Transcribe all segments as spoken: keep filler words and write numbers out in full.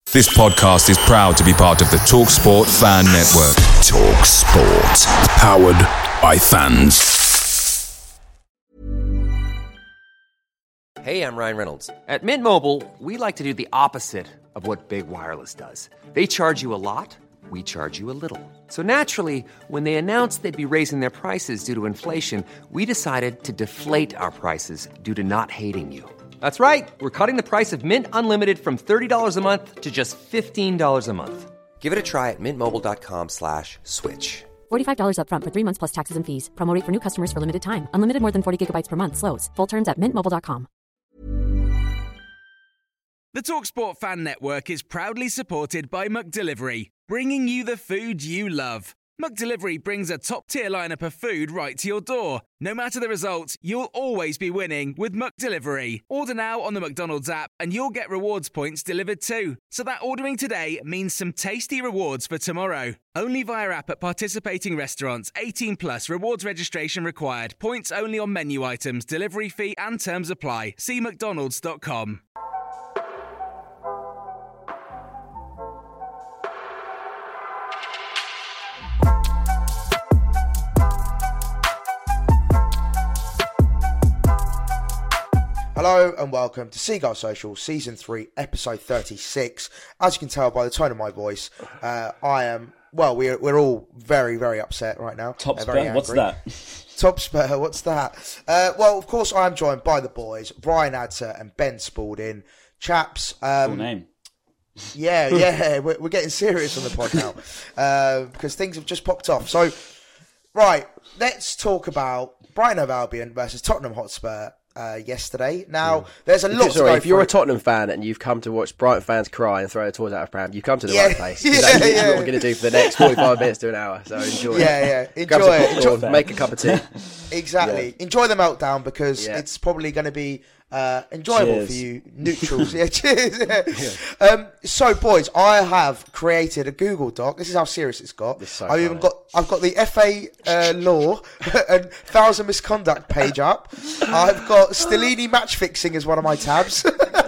This podcast is proud to be part of the TalkSport Fan Network. TalkSport. Powered by fans. Hey, I'm Ryan Reynolds. At Mint Mobile, we like to do the opposite of what Big Wireless does. They charge you a lot, we charge you a little. So naturally, when they announced they'd be raising their prices due to inflation, we decided to deflate our prices due to not hating you. That's right. We're cutting the price of Mint Unlimited from thirty dollars a month to just fifteen dollars a month. Give it a try at mintmobile.com slash switch. forty-five dollars up front for three months plus taxes and fees. Promo rate for new customers for limited time. Unlimited more than forty gigabytes per month. Slows full terms at mint mobile dot com. The TalkSport Fan Network is proudly supported by McDelivery, bringing you the food you love. McDelivery brings a top-tier lineup of food right to your door. No matter the result, you'll always be winning with McDelivery. Order now on the McDonald's app and you'll get rewards points delivered too. So that ordering today means some tasty rewards for tomorrow. Only via app at participating restaurants. eighteen plus rewards registration required. Points only on menu items, delivery fee and terms apply. See mcdonalds dot com. Hello and welcome to Seagull Social Season three, Episode thirty-six. As you can tell by the tone of my voice, uh, I am, well, we're, we're all very, very upset right now. Top uh, spur, what's that? Top spur, what's that? Uh, well, of course, I'm joined by the boys, Brian Adser and Ben Spalding. Chaps. Um, Full name. Yeah, yeah, we're, we're getting serious on the pod now uh, because things have just popped off. So, right, let's talk about Brighton Hove Albion versus Tottenham Hotspur. Uh, yesterday. Now, there's a lot Sorry, to go if you're through. a Tottenham fan and you've come to watch Brighton fans cry and throw their toys out of pram, you come to the Yeah, right place. yeah, That's yeah. what we're going to do for the next forty-five minutes to an hour. So enjoy it. Yeah, yeah. Enjoy Grab some it. popcorn, Enjoy- make a cup of tea. Exactly. Yeah. Enjoy the meltdown because Yeah. it's probably going to be uh, enjoyable Cheers. for you neutrals. Yeah, cheers. Yeah. Um, so, boys, I have created a Google Doc. This is how serious it's got. It's so I've even funny. got I've got the F A uh, law and thousand misconduct page up. I've got Stellini match fixing as one of my tabs.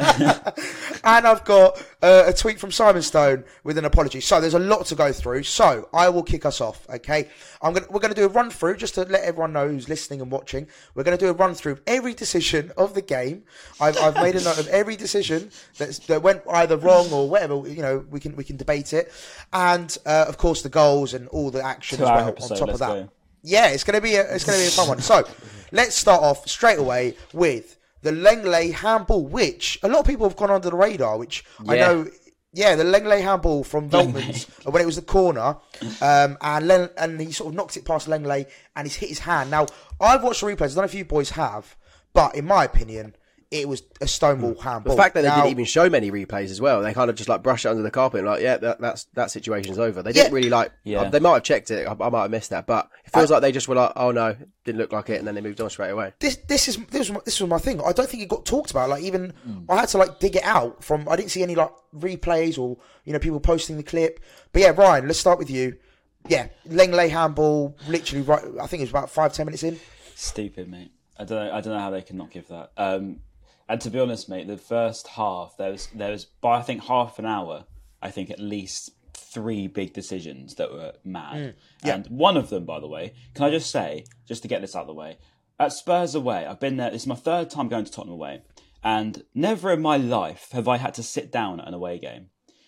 And I've got uh, a tweet from Simon Stone with an apology. So there's a lot to go through. So I will kick us off, okay? I'm gonna, we're going to do a run through just to let everyone know who's listening and watching. We're going to do a run through of every decision of the game. I've, I've made a note of every decision that's, that went either wrong or whatever. You know, we can we can debate it, and uh, of course the goals and all the action Two as hour well episode, on top of let's that. go. Yeah, it's going to be a, it's going to be a fun one. So let's start off straight away with the Lenglet handball, which a lot of people have gone under the radar, which I Yeah. know, yeah, the Lenglet handball from Veltman's, when it was the corner, um, and Len, and he sort of knocked it past Lenglet, and he's hit his hand. Now, I've watched the replays, I don't know if you boys have, but in my opinion, it was a stonewall handball. The fact that they Now- didn't even show many replays as well, they kind of just like brush it under the carpet and like, yeah, that, that's that situation's over. They didn't Yeah. really like, Yeah. they might have checked it, I, I might have missed that, but it feels like they just were like, oh no, didn't look like it, and then they moved on straight away. This this is this was my, this was my thing. I don't think it got talked about. Like even Hmm. I had to like dig it out from. I didn't see any like replays or you know people posting the clip. But yeah, Ryan, let's start with you. Yeah, Lenglet handball. Literally, right. I think it was about five ten minutes in. Stupid, mate. I don't know. I don't know how they can not give that. Um, and to be honest, mate, the first half there was there was by I think half an hour. I think at least three big decisions that were mad. yeah. And one of them, by the way, can I just say, just to get this out of the way, at Spurs away, I've been there. This is my third time going to Tottenham away, and never in my life have I had to sit down at an away game.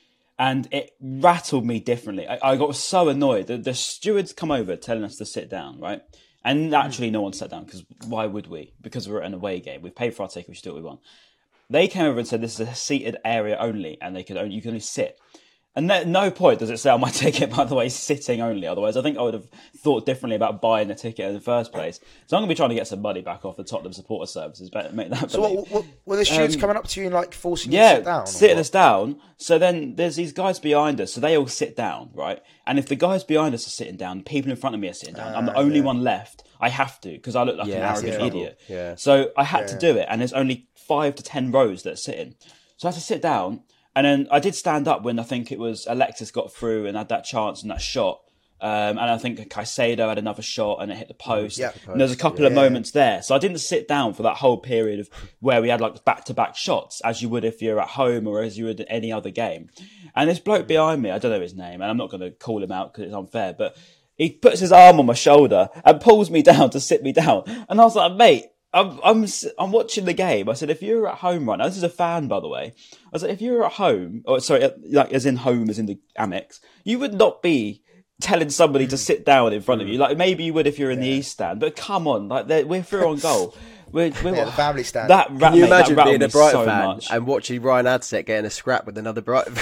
And it rattled me differently. I, I got so annoyed. The, the stewards come over telling us to sit down, right? And naturally, no one sat down because why would we? Because we're at an away game. We've paid for our ticket. We should do what we want. They came over and said this is a seated area only, and they could only, you can only sit. And at no point does it say on my ticket, by the way, sitting only. Otherwise, I think I would have thought differently about buying a ticket in the first place. So I'm going to be trying to get some money back off the Tottenham supporter services. Better make that So believe. what, what, were the stewards Um, coming up to you and like forcing you to Yeah, sit down? or sitting what? us down. So then there's these guys behind us, so they all sit down, right? And if the guys behind us are sitting down, people in front of me are sitting down. I'm the only one left. I have to because I look like Yeah, an that's the arrogant trouble. idiot. Yeah. So I had to do it, and there's only five to ten rows that are sitting. So I had to sit down, and then I did stand up when I think it was Alexis got through and had that chance and that shot. Um, and I think Caicedo had another shot and it hit the post. Yeah. And there's a couple Yeah. of moments there. So I didn't sit down for that whole period of where we had like back-to-back shots, as you would if you're at home or as you would at any other game. And this bloke behind me, I don't know his name, and I'm not going to call him out because it's unfair, but he puts his arm on my shoulder and pulls me down to sit me down. And I was like, mate, I'm, I'm, I'm watching the game. I said, if you were at home right now, this is a fan, by the way. I said, if you were at home, or sorry, like as in home, as in the Amex, you would not be telling somebody to sit down in front of you. Like maybe you would if you're in the East Stand, but come on, like we're through on goal. We're, we're Yeah, the family stand. That ra- Can you mate, that imagine rattled being a me Brighton so fan much. and watching Ryan Adsett getting a scrap with another Brighton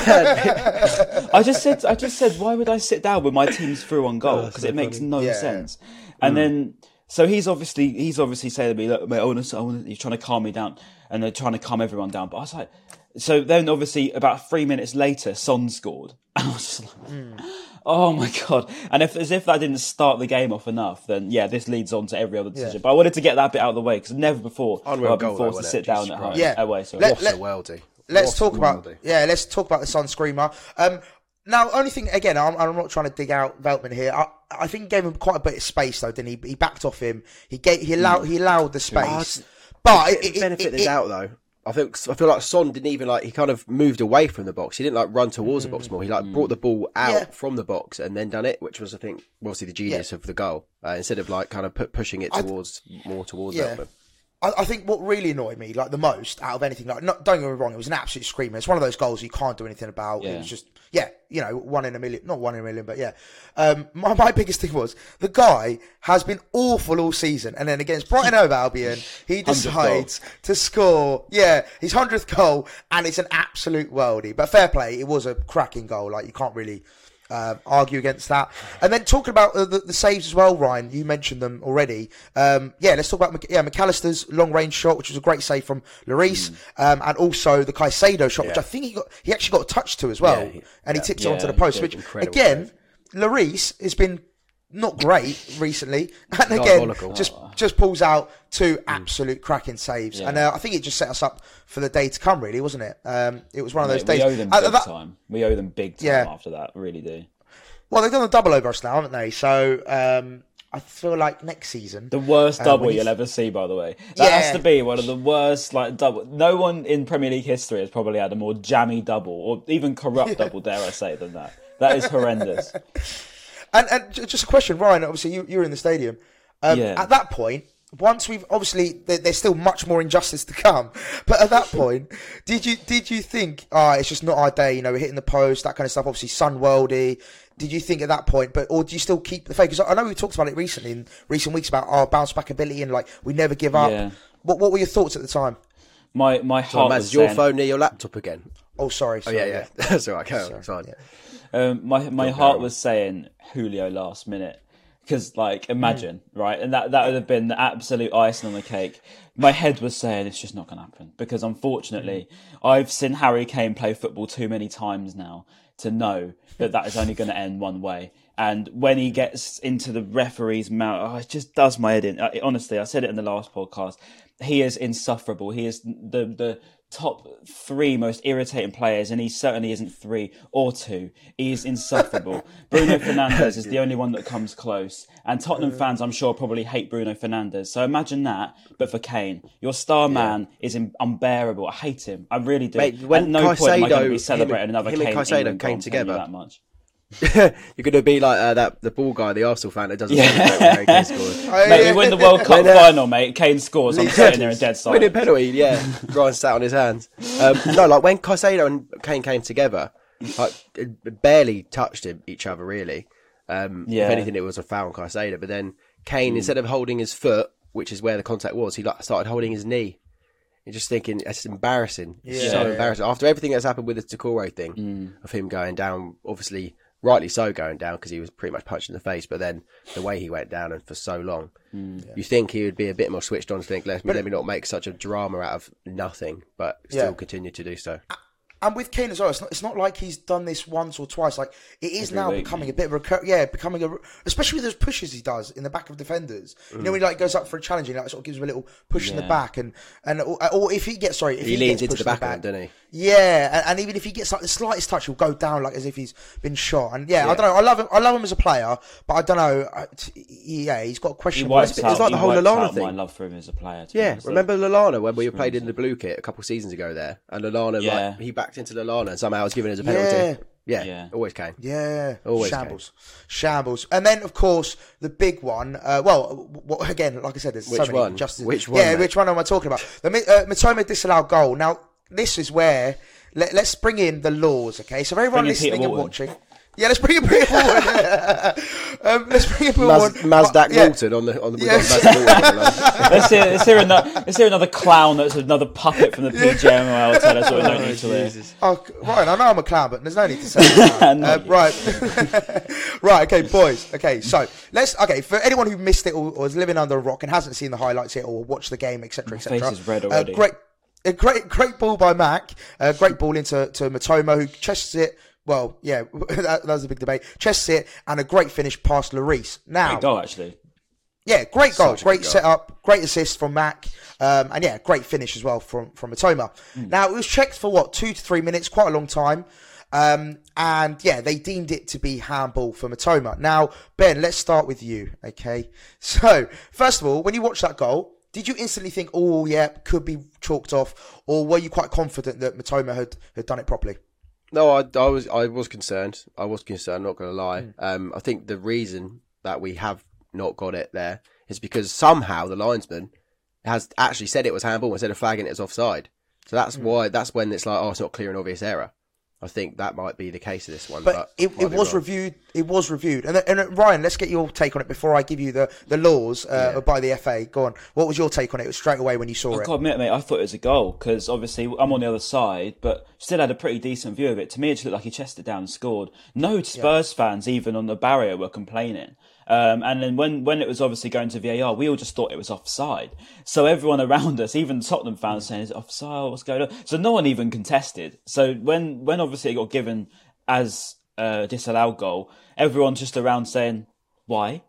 fan? I just said, I just said, why would I sit down when my team's through on goal? Because so it makes funny. no Yeah. sense. And then, so he's obviously, he's obviously saying to me, look, mate, I want to, I want to, he's trying to calm me down, and they're trying to calm everyone down. But I was like, so then obviously about three minutes later, Son scored, and I was just like, Mm. oh my god! And if as if that didn't start the game off enough, then yeah, this leads on to every other decision. Yeah. But I wanted to get that bit out of the way because never before have Unreal I been goal, forced though, to wasn't sit it? down Jesus at home. Christ. Yeah. Away, sorry. Let- What let- a worldie. Let's What talk a about worldie. yeah. Let's talk about the Sun Screamer. Um, now, only thing again, I'm, I'm not trying to dig out Veltman here. I, I think he gave him quite a bit of space though, didn't he? He backed off him. He gave he allowed he allowed the space, but it, it, benefit it, is it, out though. I think I feel like Son didn't even like he kind of moved away from the box. He didn't like run towards the box more. He like brought the ball out Yeah. from the box and then done it, which was I think obviously the genius of the goal. Uh, instead of like kind of pu- pushing it I- towards more towards Yeah. Veltman. I, I think what really annoyed me, like the most out of anything, like not, don't get me wrong, it was an absolute screamer. It's one of those goals you can't do anything about. It Yeah. was just, yeah, you know, one in a million, not one in a million, but yeah. Um, my, my biggest thing was the guy has been awful all season, and then against Brighton Hove Albion, he decides to score, yeah, his hundredth goal, and it's an absolute worldie. But fair play, it was a cracking goal. Like you can't really. Um, argue against that. And then talking about uh, the, the saves as well, Ryan, you mentioned them already. Um, yeah, let's talk about Mc- yeah, McAllister's long range shot, which was a great save from Lloris, Mm. um, and also the Caicedo shot, which I think he got he actually got a touch to as well, Yeah, he- and he yeah. tips Yeah, it onto the he post. did. Which Incredible again, save. Lloris has been not great recently, and again Diabolical. just just pulls out two absolute cracking saves, Yeah. and uh, I think it just set us up for the day to come, really, wasn't it? Um, it was one of those Mate, days. we owe them Uh, big that- time. We owe them big time Yeah. after that. Really do. Well, they've done a double over us now, haven't they? So um, I feel like next season, The worst Uh, double when you'll he's- ever see, by the way. That Yeah. has to be one of the worst like double. No one in Premier League history has probably had a more jammy double, or even corrupt double, dare I say, than that. That is horrendous. and and j- just a question, Ryan. Obviously, you you were in the stadium. Um, Yeah. At that point, once we've obviously there, there's still much more injustice to come, but at that point, did you did you think, ah, it's just not our day? You know, we're hitting the post, that kind of stuff. Obviously, Sunworldy. Did you think at that point, but or do you still keep the faith? Because I know we talked about it recently in recent weeks about our bounce back ability and like we never give up. Yeah. What what were your thoughts at the time? My my So, heart Maz, was is your saying, phone near your laptop again? Oh, sorry. Oh sorry yeah, yeah. That's all right. Carry on. It's fine. Um, my my heart was saying Julio last minute because like imagine right, and that that would have been the absolute icing on the cake. My head was saying it's just not going to happen because unfortunately I've seen Harry Kane play football too many times now to know that that is only going to end one way. And when he gets into the referee's mouth, oh, it just does my head in. I, honestly, I said it in the last podcast. He is insufferable. He is the the top three most irritating players, and he certainly isn't three or two. He is insufferable. Bruno Fernandes is the only one that comes close. And Tottenham fans, I'm sure, probably hate Bruno Fernandes. So imagine that, but for Kane. Your star man is in, unbearable. I hate him. I really do. Mate, when At no point am I going to Caicedo- be celebrating him- another him and Kane Caicedo England goal, came I'm telling you together. that much. You're going to be like uh, that the ball guy, the Arsenal fan that doesn't Yeah. celebrate when Harry Kane scores. Mate, we win the World Cup When, uh, final, mate. Kane scores. I'm sitting there in dead Winning silence. penalty, yeah. Ryan sat on his hands. Um, no, like when Caicedo and Kane came together, like it barely touched him, each other really. Um, Yeah. If anything, it was a foul on Caicedo. But then Kane, instead of holding his foot, which is where the contact was, he like started holding his knee. You're just thinking it's embarrassing. It's Yeah. so Yeah. embarrassing. After everything that's happened with the Takoro thing, of him going down, obviously rightly so going down because he was pretty much punched in the face. But then the way he went down and for so long, you think he would be a bit more switched on to think, let me, let me not make such a drama out of nothing, but still Yeah. continue to do so. and with Kane as well, it's not, it's not like he's done this once or twice. Like it is Every now week, becoming mate. a bit of a recur- yeah, becoming a especially with those pushes he does in the back of defenders. Mm. You know, when he like goes up for a challenge, and like sort of gives him a little push Yeah. in the back, and and or, or if he gets sorry, if He he, leans gets into the pushed in back of him, doesn't he? Yeah, and, and even if he gets like the slightest touch, he'll go down like as if he's been shot. And yeah, Yeah. I don't know. I love him. I love him as a player, but I don't know. I, t- yeah, he's got He questionable. wipes it's out, like he the whole wipes Lallana out thing. my love for him as a player. to be Yeah, honest. remember Lallana when we Screams played in it. the blue kit a couple of seasons ago there, and Lallana Yeah. like he backed into Lallana and somehow was given as a penalty. Yeah. Yeah, Yeah. always Kane. Yeah, Always shambles, shambles, and then of course the big one. Uh, well, w- w- again, like I said, there's so Which many one? injustices. Which one, Yeah, mate? which one am I talking about? The Mi- uh, Mitoma disallowed goal. Now this is where let, let's bring in the laws. Okay, so for everyone Bring in Peter listening and Walton. watching. Yeah, let's bring in Peter Walton. um, let's bring in Peter Maz, Walton. Mazdak Uh, yeah. Walton on the on the. We've Yeah. got Mazdak Walton on the line. let's, hear, let's, hear another, let's hear another clown that's another puppet from the P G M O L tell us what we don't need to hear. Oh, right, I know I'm a clown, but there's no need to say that. Not uh, you. right, right, okay, boys. Okay, so let's. Okay, for anyone who missed it or, or is living under a rock and hasn't seen the highlights yet or watched the game, et cetera, et face cetera. is red uh, already. great, a great, great ball by Mac. A great ball into to Mitoma, who chests it. Well, yeah, that, that was a big debate. Chests it and a great finish past Lloris. Now, Great goal, actually. yeah, great goal, Such a great good goal. setup, great assist from Mac, um, and yeah, great finish as well from from Mitoma. Now it was checked for what two to three minutes, quite a long time, um, and yeah, they deemed it to be handball for Mitoma. Now, Ben, let's start with you, okay? So first of all, when you watched that goal, did you instantly think, oh yeah, could be chalked off, or were you quite confident that Mitoma had had done it properly? No, I, I was I was concerned. I was concerned. Not going to lie. Um, I think the reason that we have not got it there is because somehow the linesman has actually said it was handball instead of flagging it as offside. So that's why. That's when it's like, oh, it's not clear and obvious error. I think that might be the case of this one. But, But, it, might it be was wrong. reviewed. It was reviewed. And, and uh, Ryan, let's get your take on it before I give you the, the laws uh, Yeah. by the F A. Go on. What was your take on it straight away when you saw I've it? got to admit, mate, I thought it was a goal because obviously I'm on the other side, but still had a pretty decent view of it. To me, it just looked like he chested it down and scored. No Spurs fans, even on the barrier, were complaining. Um, and then when, when it was obviously going to V A R, we all just thought it was offside. So everyone around us, even Tottenham fans, saying, "Is it offside? What's going on?" So no one even contested. So when when obviously it got given as a disallowed goal, everyone's just around saying, why?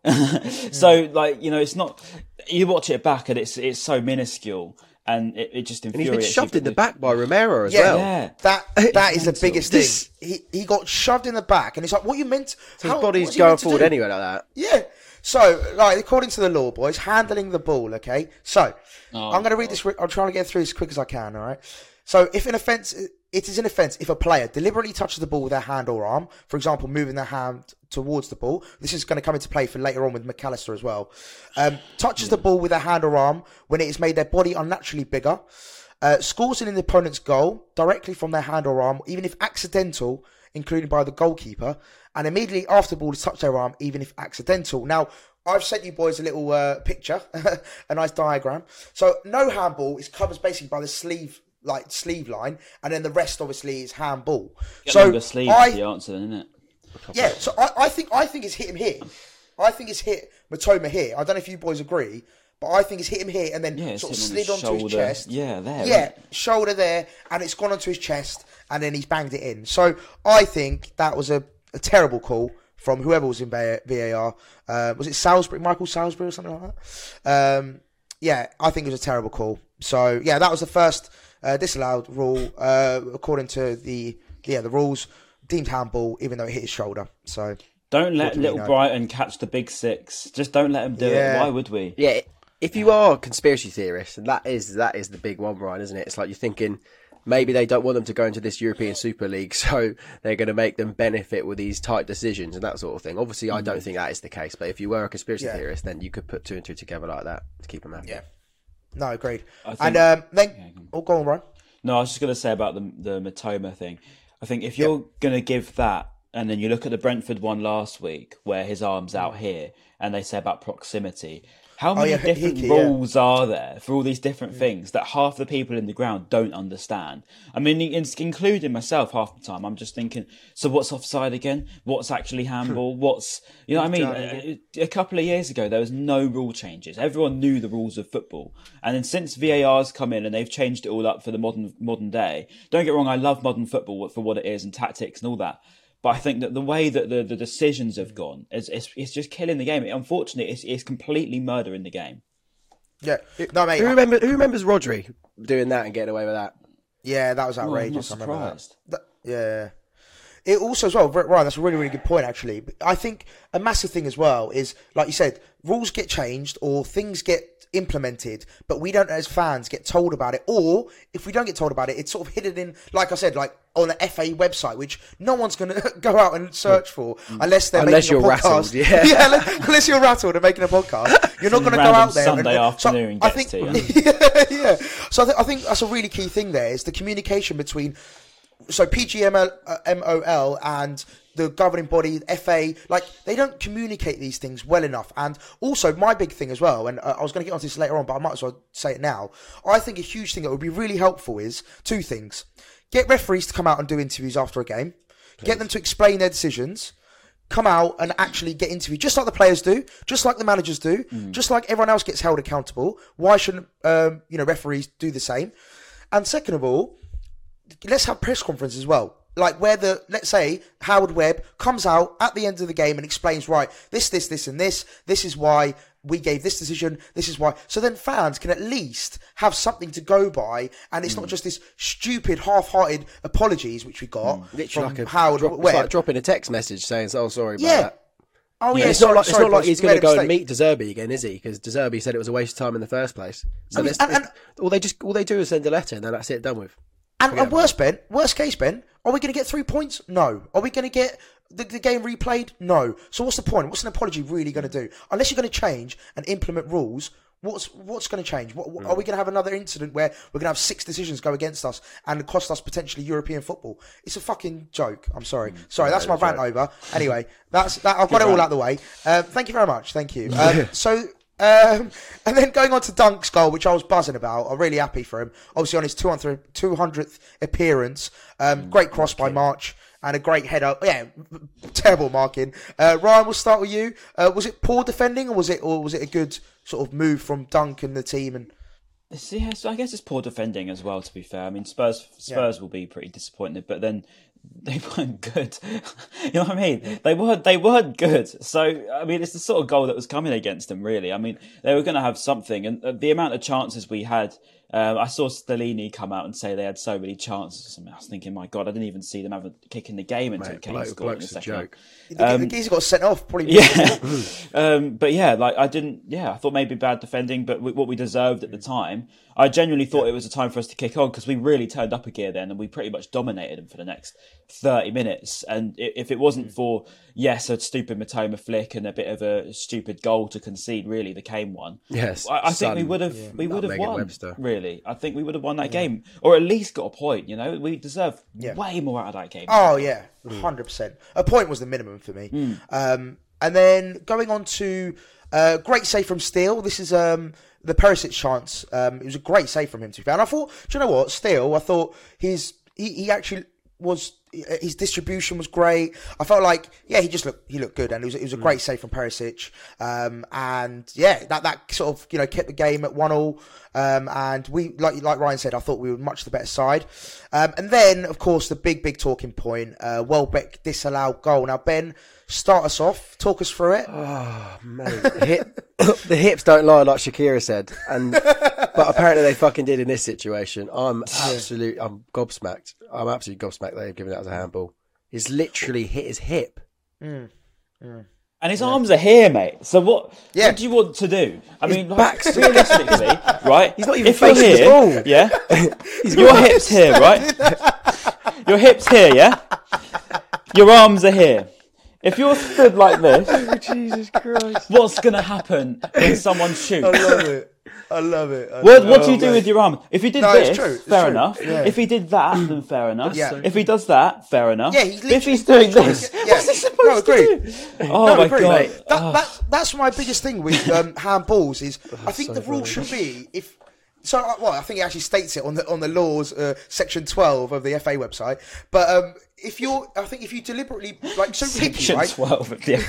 So, like, you know, it's not. You watch it back and it's it's so minuscule, and it, it just And he's infuriates been shoved you. in the back by Romero as Yeah, well. Yeah. That that is the Mental. biggest This- thing. He he got shoved in the back, and it's like, what you meant? So how, his body's what's he going meant to forward do? anyway like that. Yeah. So, like, according to the law, boys, handling the ball. Okay. So, I'm going to read this. I'm trying to get through as quick as I can. All right. So, if an offence, it is an offence if a player deliberately touches the ball with their hand or arm, for example, moving their hand towards the ball. This is going to come into play for later on with McAllister as well. Um, touches the ball with their hand or arm when it has made their body unnaturally bigger. Uh, scores in an opponent's goal directly from their hand or arm, even if accidental, including by the goalkeeper, and immediately after the ball has touched their arm, even if accidental. Now, I've sent you boys a little uh, picture, a nice diagram. So, no handball is covered basically by the sleeve, like sleeve line, and then the rest obviously is handball. Get So, longer sleeves I, is the answer, isn't it? yeah, so I, I think I think it's hit him here. I think it's hit Mitoma here. I don't know if you boys agree, but I think it's hit him here and then Yeah, it's sort of hit him on slid his onto his shoulder. chest. Yeah, there, Yeah, right. shoulder there, and it's gone onto his chest, and then he's banged it in. So I think that was a, a terrible call from whoever was in V A R. Uh, was it Salisbury, Michael Salisbury or something like that? Um, yeah, I think it was a terrible call. So yeah, that was the first uh, disallowed rule uh, according to the yeah the rules. Deemed handball, even though it hit his shoulder. So Don't let What do we little know? Brighton catch the big six. Just don't let them do Yeah. it. Why would we? Yeah, if you are a conspiracy theorist, and that is that is the big one, Ryan, isn't it? It's like you're thinking maybe they don't want them to go into this European Super League, so they're going to make them benefit with these tight decisions and that sort of thing. Obviously, I don't think that is the case, but if you were a conspiracy Yeah. theorist, then you could put two and two together like that to keep them happy. yeah, no, agreed. I think- And um, then, Yeah, go on. oh, go on, Ryan. No, I was just going to say about the the Mitoma thing. I think if you're going to give that, and then you look at the Brentford one last week where his arm's out here, and they say about proximity. How many yeah, different Hickey, yeah. rules are there for all these different things that half the people in the ground don't understand? I mean, in- including myself, half the time, I'm just thinking, so what's offside again? What's actually handball? What's, you know what I mean? A, a couple of years ago, there was no rule changes. Everyone knew the rules of football. And then since V A R's come in and they've changed it all up for the modern modern day, don't get wrong, I love modern football for what it is and tactics and all that. But I think that the way that the, the decisions have gone is it's, it's just killing the game. Unfortunately, it's, it's completely murdering the game. Yeah, no, mate. Who, remember, who remembers Rodri doing that and getting away with that? Yeah, that was Oh, I'm outrageous. not I remember that. surprised. That- Yeah. It also as well, Ryan, that's a really, really good point actually. I think a massive thing as well is, like you said, rules get changed or things get implemented, but we don't as fans get told about it. Or if we don't get told about it, it's sort of hidden in, like I said, like on an F A website, which no one's going to go out and search for unless they're Unless making a you're podcast. rattled, yeah. yeah, unless, unless you're rattled and making a podcast. You're not going to go Random out there. Sunday and, afternoon so I gets think, to you. yeah, yeah. So I, th- I think that's a really key thing there is the communication between So P G M O L and the governing body, F A, like, they don't communicate these things well enough. And also, my big thing as well, and uh, I was going to get onto this later on, but I might as well say it now. I think a huge thing that would be really helpful is two things. Get referees to come out and do interviews after a game. Please. Get them to explain their decisions. Come out and actually get interviewed, just like the players do, just like the managers do, mm. just like everyone else gets held accountable. Why shouldn't um, you know referees do the same? And second of all, let's have press conferences as well. Like where the, let's say, Howard Webb comes out at the end of the game and explains, right, this, this, this, and this, this is why we gave this decision, this is why. So then fans can at least have something to go by, and it's mm. not just this stupid, half-hearted apologies, which we got mm. Literally from like a Howard drop, Webb. It's like dropping a text message saying, oh, sorry about yeah. that. Oh, yeah, yeah it's, sorry, not like, sorry, it's not like boys, he's going to go and mistake. meet De Zerbi again, is he? Because De Zerbi said it was a waste of time in the first place. So I mean, there's, and, there's, and, all they just all they do is send a letter, and then that's it, done with. And, and worse, Ben, worst case, Ben, are we going to get three points? No. Are we going to get the, the game replayed? No. So what's the point? What's an apology really going to do? Unless you're going to change and implement rules, what's what's going to change? What, what, mm. Are we going to have another incident where we're going to have six decisions go against us and cost us potentially European football? It's a fucking joke. I'm sorry. Mm. Sorry, yeah, that's my rant over. Anyway, that's that. I've got Good it all rant. out of the way. Um, thank you very much. Thank you. Um, so... Um, and then going on to Dunk's goal, which I was buzzing about. I'm really happy for him. Obviously on his two hundredth appearance. Um, great cross by March and a great header. Yeah, terrible marking. Uh, Ryan, we'll start with you. Uh, was it poor defending or was it or was it a good sort of move from Dunk and the team? And yeah, so I guess it's poor defending as well, to be fair. I mean, Spurs Spurs yeah. will be pretty disappointed, but then they weren't good. You know what I mean? They weren't. They weren't good. So I mean, it's the sort of goal that was coming against them. Really, I mean, they were going to have something, and the amount of chances we had. Um, I saw Stellini come out and say they had so many chances. I, mean, I was thinking, my God, I didn't even see them have a kick in the game until Mate, Kane bloke, scored in the bloke's a second. joke. Um, the geezer got sent off. Probably. Yeah. um, but yeah, like I didn't. Yeah, I thought maybe bad defending, but what we deserved at the time. I genuinely thought yeah. it was a time for us to kick on because we really turned up a gear then, and we pretty much dominated them for the next thirty minutes. And if it wasn't mm. for yes, a stupid Matoma flick and a bit of a stupid goal to concede, really the Kane one. Yes, I, I think we would have. Yeah. We would have won. Webster. Really, I think we would have won that yeah. game, or at least got a point. You know, we deserve yeah. way more out of that game. Oh yeah, hundred percent. A point was the minimum for me. Mm. Um, and then going on to uh, great save from Steele. This is um, the Perisic chance. Um, it was a great save from him to be fair. And I thought, do you know what? Steele, I thought his he, he actually was. His distribution was great. I felt like, yeah, he just looked, he looked good, and it was, it was a great mm. save from Perisic. Um, and yeah, that, that sort of, you know, kept the game at one all. Um, and we, like, like Ryan said, I thought we were much the better side. Um, and then, of course, the big, big talking point, uh, Welbeck disallowed goal. Now, Ben, start us off, talk us through it. Oh, mate. The, hip, the hips don't lie, like Shakira said. And, but apparently they fucking did in this situation. I'm absolutely, I'm gobsmacked. I'm absolutely gobsmacked they've given that as a handball. He's literally hit his hip. Mm. Mm. And his yeah. arms are here, mate. So what, yeah. what do you want to do? I his mean, like, realistically, right? He's not even if facing here, the ball. Yeah? Your hips here, right? Your hips here, yeah? Your arms are here. If you're stood like this, oh, Jesus Christ! What's going to happen when someone shoots? I love it. I love it. I What, love what it. do you do Oh, with your arm? If he did No, it's this, true, it's fair true. enough. Yeah. If he did that, then fair enough. Yeah. If he does that, fair enough. Yeah, he's But if he's literally doing trying to this, get- yeah. what's he supposed No, agreed. to do? Oh No, my agree, god! mate. That, Oh. that's that's my biggest thing with um, handballs is I think so the rule funny. should be if. So, uh, well, I think it actually states it on the on the laws, uh, section twelve of the F A website. But um, if you're, I think if you deliberately like so Hickey, Section right? twelve of the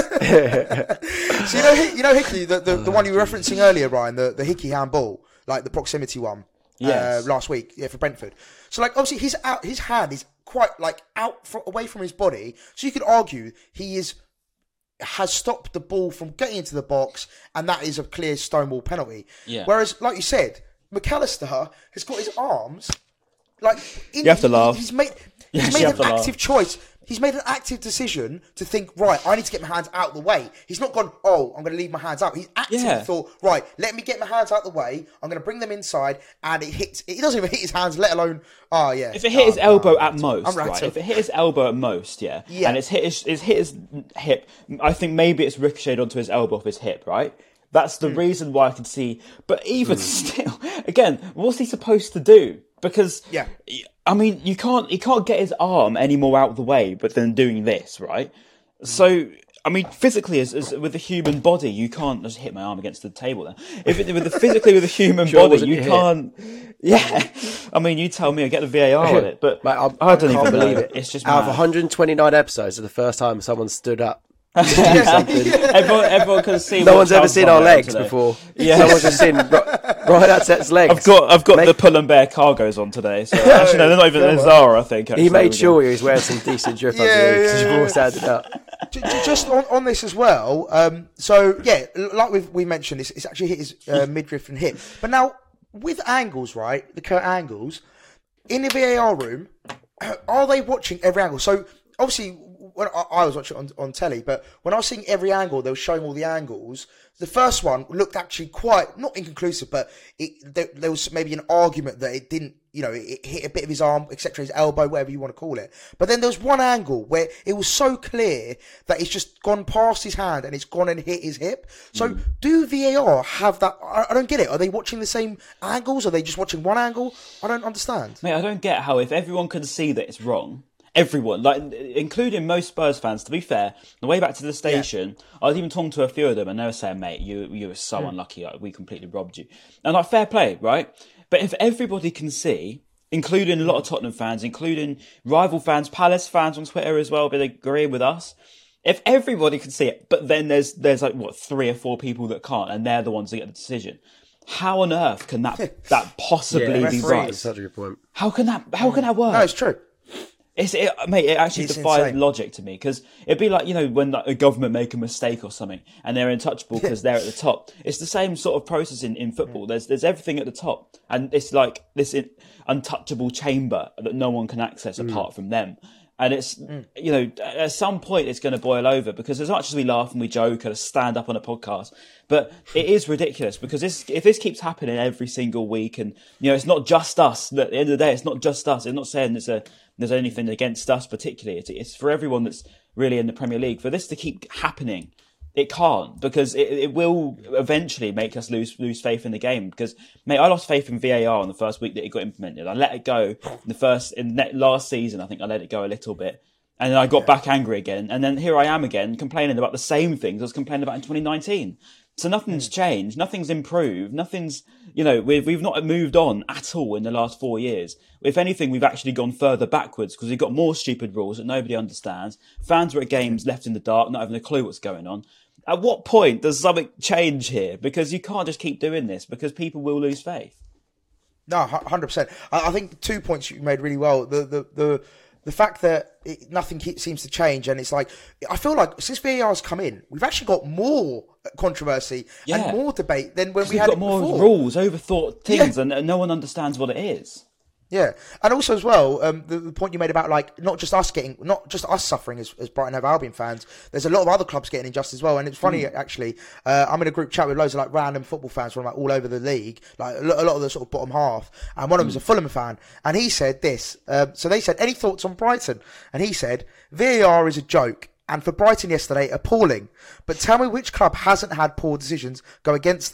F A. So you know, Hick- you know Hickey, the, the, the one you were referencing earlier, Ryan, the the Hickey handball, like the proximity one, Yes. uh, last week, yeah, for Brentford. So like obviously his out, his hand is quite like out fro- away from his body, so you could argue he is. Has stopped the ball from getting into the box, and that is a clear Stonewall penalty. Yeah. Whereas, like you said, McAllister has got his arms like. In, You have to he- laugh. He's made. Yes, He's you made have an to laugh. active choice. He's made an active decision to think. Right, I need to get my hands out of the way. He's not gone. Oh, I'm going to leave my hands out. He's actively Yeah. thought. Right, let me get my hands out of the way. I'm going to bring them inside, and it hits. It doesn't even hit his hands, let alone. Oh yeah. If it hit his Oh, elbow no, at I'm most, right? rattled. If it hit his elbow at most, yeah, Yeah. and it's hit his, it's hit his hip, I think maybe it's ricocheted onto his elbow off his hip, right? That's the reason why I can see. But even still, again, what's he supposed to do? Because Yeah. I mean, you can't he can't get his arm any more out of the way, but then doing this, right? So. I mean, physically, as, as with the human body, you can't just hit my arm against the table. There, if it, with the physically with the human Sure body, wasn't you your hit. can't. Yeah, I mean, you tell me, I get the V A R on it, but Mate, I, I don't can't even believe know. it. It's just Out of mad. one hundred twenty-nine episodes, it's the first time someone stood up. everyone, everyone can see. No what one's ever Charles seen done our there legs today. before. Yeah. Someone's just seen Ryan Atset's legs. I've got, I've got Mate- the Pull and Bear cargos on today. So actually, no, they're not even. They're Zara, I think. Actually. He made sure he was wearing some decent drip Yeah, under you because yeah, you've all yeah. standing up. J- j- Just on, on this as well. Um, so yeah, l- like we've, we mentioned, it's, it's actually hit his uh, midriff and hip. But now with angles, right? The Kurt angles in the V A R room, are they watching every angle? So obviously, when I, I was watching it on, on telly, but when I was seeing every angle, they were showing all the angles. The first one looked actually quite not inconclusive, but it, there, there was maybe an argument that it didn't, you know, it, it hit a bit of his arm, et cetera, his elbow, whatever you want to call it. But then there was one angle where it was so clear that it's just gone past his hand and it's gone and hit his hip. So Mm. do V A R have that? I, I don't get it. Are they watching the same angles? Are they just watching one angle? I don't understand. Mate, I don't get how if everyone can see that it's wrong, everyone, like including most Spurs fans, to be fair, on the way back to the station, I was even talking to a few of them, and they were saying, "Mate, you you were so unlucky. Like, we completely robbed you." And like, fair play, right? But if everybody can see, including a lot of Tottenham fans, including rival fans, Palace fans on Twitter as well, but agreeing with us. If everybody can see it, but then there's there's like what three or four people that can't, and they're the ones that get the decision. How on earth can that that possibly be referees. right? That's such a good point. How can that how can that work? No, it's true. It's, it, mate, it actually It's defies insane. logic to me because it'd be like, you know, when like, a government make a mistake or something and they're untouchable because they're at the top. It's the same sort of process in, in football. There's there's everything at the top and it's like this in, untouchable chamber that no one can access Mm. apart from them. And it's, you know, at some point it's going to boil over because as much as we laugh and we joke and stand up on a podcast, but it is ridiculous because this, if this keeps happening every single week and, you know, it's not just us, at the end of the day, it's not just us. It's not saying it's a, there's anything against us particularly. It's, it's for everyone that's really in the Premier League. For this to keep happening, it can't because it, it will eventually make us lose lose faith in the game. Because, mate, I lost faith in V A R on the first week that it got implemented. I let it go in the first in the last season. I think I let it go a little bit, and then I got back angry again. And then here I am again complaining about the same things I was complaining about in twenty nineteen. So nothing's changed, nothing's improved, nothing's, you know, we've we've not moved on at all in the last four years. If anything, we've actually gone further backwards because we've got more stupid rules that nobody understands. Fans are at games left in the dark, not having a clue what's going on. At what point does something change here? Because you can't just keep doing this because people will lose faith. No, one hundred percent. I I think two points you made really well. The the the, the fact that it, nothing keep, seems to change, and it's like I feel like since V A R's come in, we've actually got more controversy Yeah. and more debate than when we We've had got it more before. rules, overthought things, Yeah. and, and no one understands what it is. Yeah, and also as well, um, the, the point you made about like not just us getting, not just us suffering as, as Brighton Hove Albion fans. There's a lot of other clubs getting injustice as well, and it's funny actually. Uh, I'm in a group chat with loads of like random football fans from like all over the league, like a lo- a lot of the sort of bottom half. And one of them is a Fulham fan, and he said this. Um, so they said, "Any thoughts on Brighton?" And he said, "V A R is a joke." And for Brighton yesterday, appalling. But tell me which club hasn't had poor decisions go against them?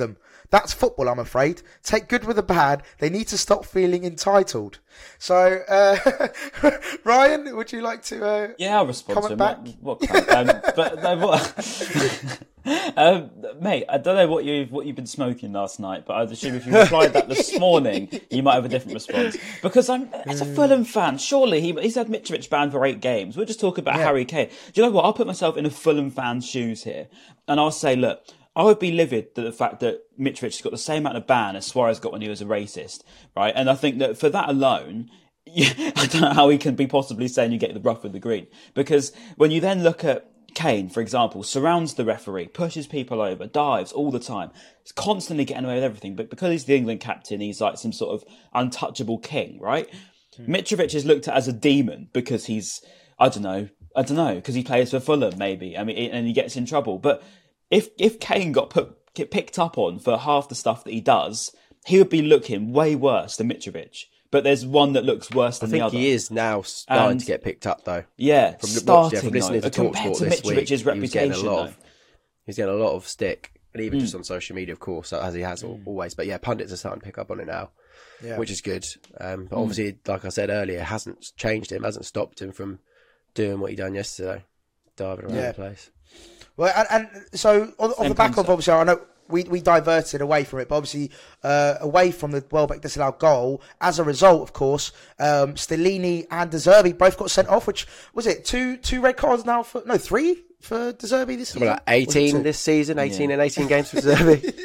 That's football, I'm afraid. Take good with the bad. They need to stop feeling entitled. So, uh, Ryan, would you like to uh, yeah, I'll respond comment to him. back? What, what crap? um, but no, what, um, mate, I don't know what you've what you've been smoking last night, but I'd assume if you replied that this morning, you might have a different response. Because I'm as a Fulham fan, surely he, he's had Mitrovic banned for eight games. We're just talking about Yeah. Harry Kane. Do you know what? I'll put myself in a Fulham fan's shoes here, and I'll say, look, I would be livid at the fact that Mitrovic has got the same amount of ban as Suarez got when he was a racist, right? And I think that for that alone, yeah, I don't know how he can be possibly saying you get the rough with the green. Because when you then look at Kane, for example, surrounds the referee, pushes people over, dives all the time. He's constantly getting away with everything. But because he's the England captain, he's like some sort of untouchable king, right? Mm. Mitrovic is looked at as a demon because he's, I don't know, I don't know, because he plays for Fulham, maybe. I mean, and he gets in trouble. But if if Kane got put get picked up on for half the stuff that he does, he would be looking way worse than Mitrovic. But there's one that looks worse than I the think other. he is now starting And- to get picked up, though. Yeah, From, starting yeah, from listening though, to compared TalkSport to this week, Mitrovic's he was reputation. getting a lot though. of, he's getting a lot of stick, and even Mm. just on social media, of course, as he has al- always. But yeah, pundits are starting to pick up on it now, Yeah. which is good. Um, Mm. but obviously, like I said earlier, it hasn't changed him, hasn't stopped him from doing what he done yesterday, diving around Yeah. the place. Well, and, and so on, on Same the back concept. of, obviously, I know we, we diverted away from it, but obviously uh, away from the Welbeck disallowed goal. As a result, of course, um, Stellini and De Zerbi both got sent off, which, was it two two red cards now for, no, three for De Zerbi this season? Well, like Was it eighteen two? this season, eighteen Yeah. and eighteen games for Zerbi.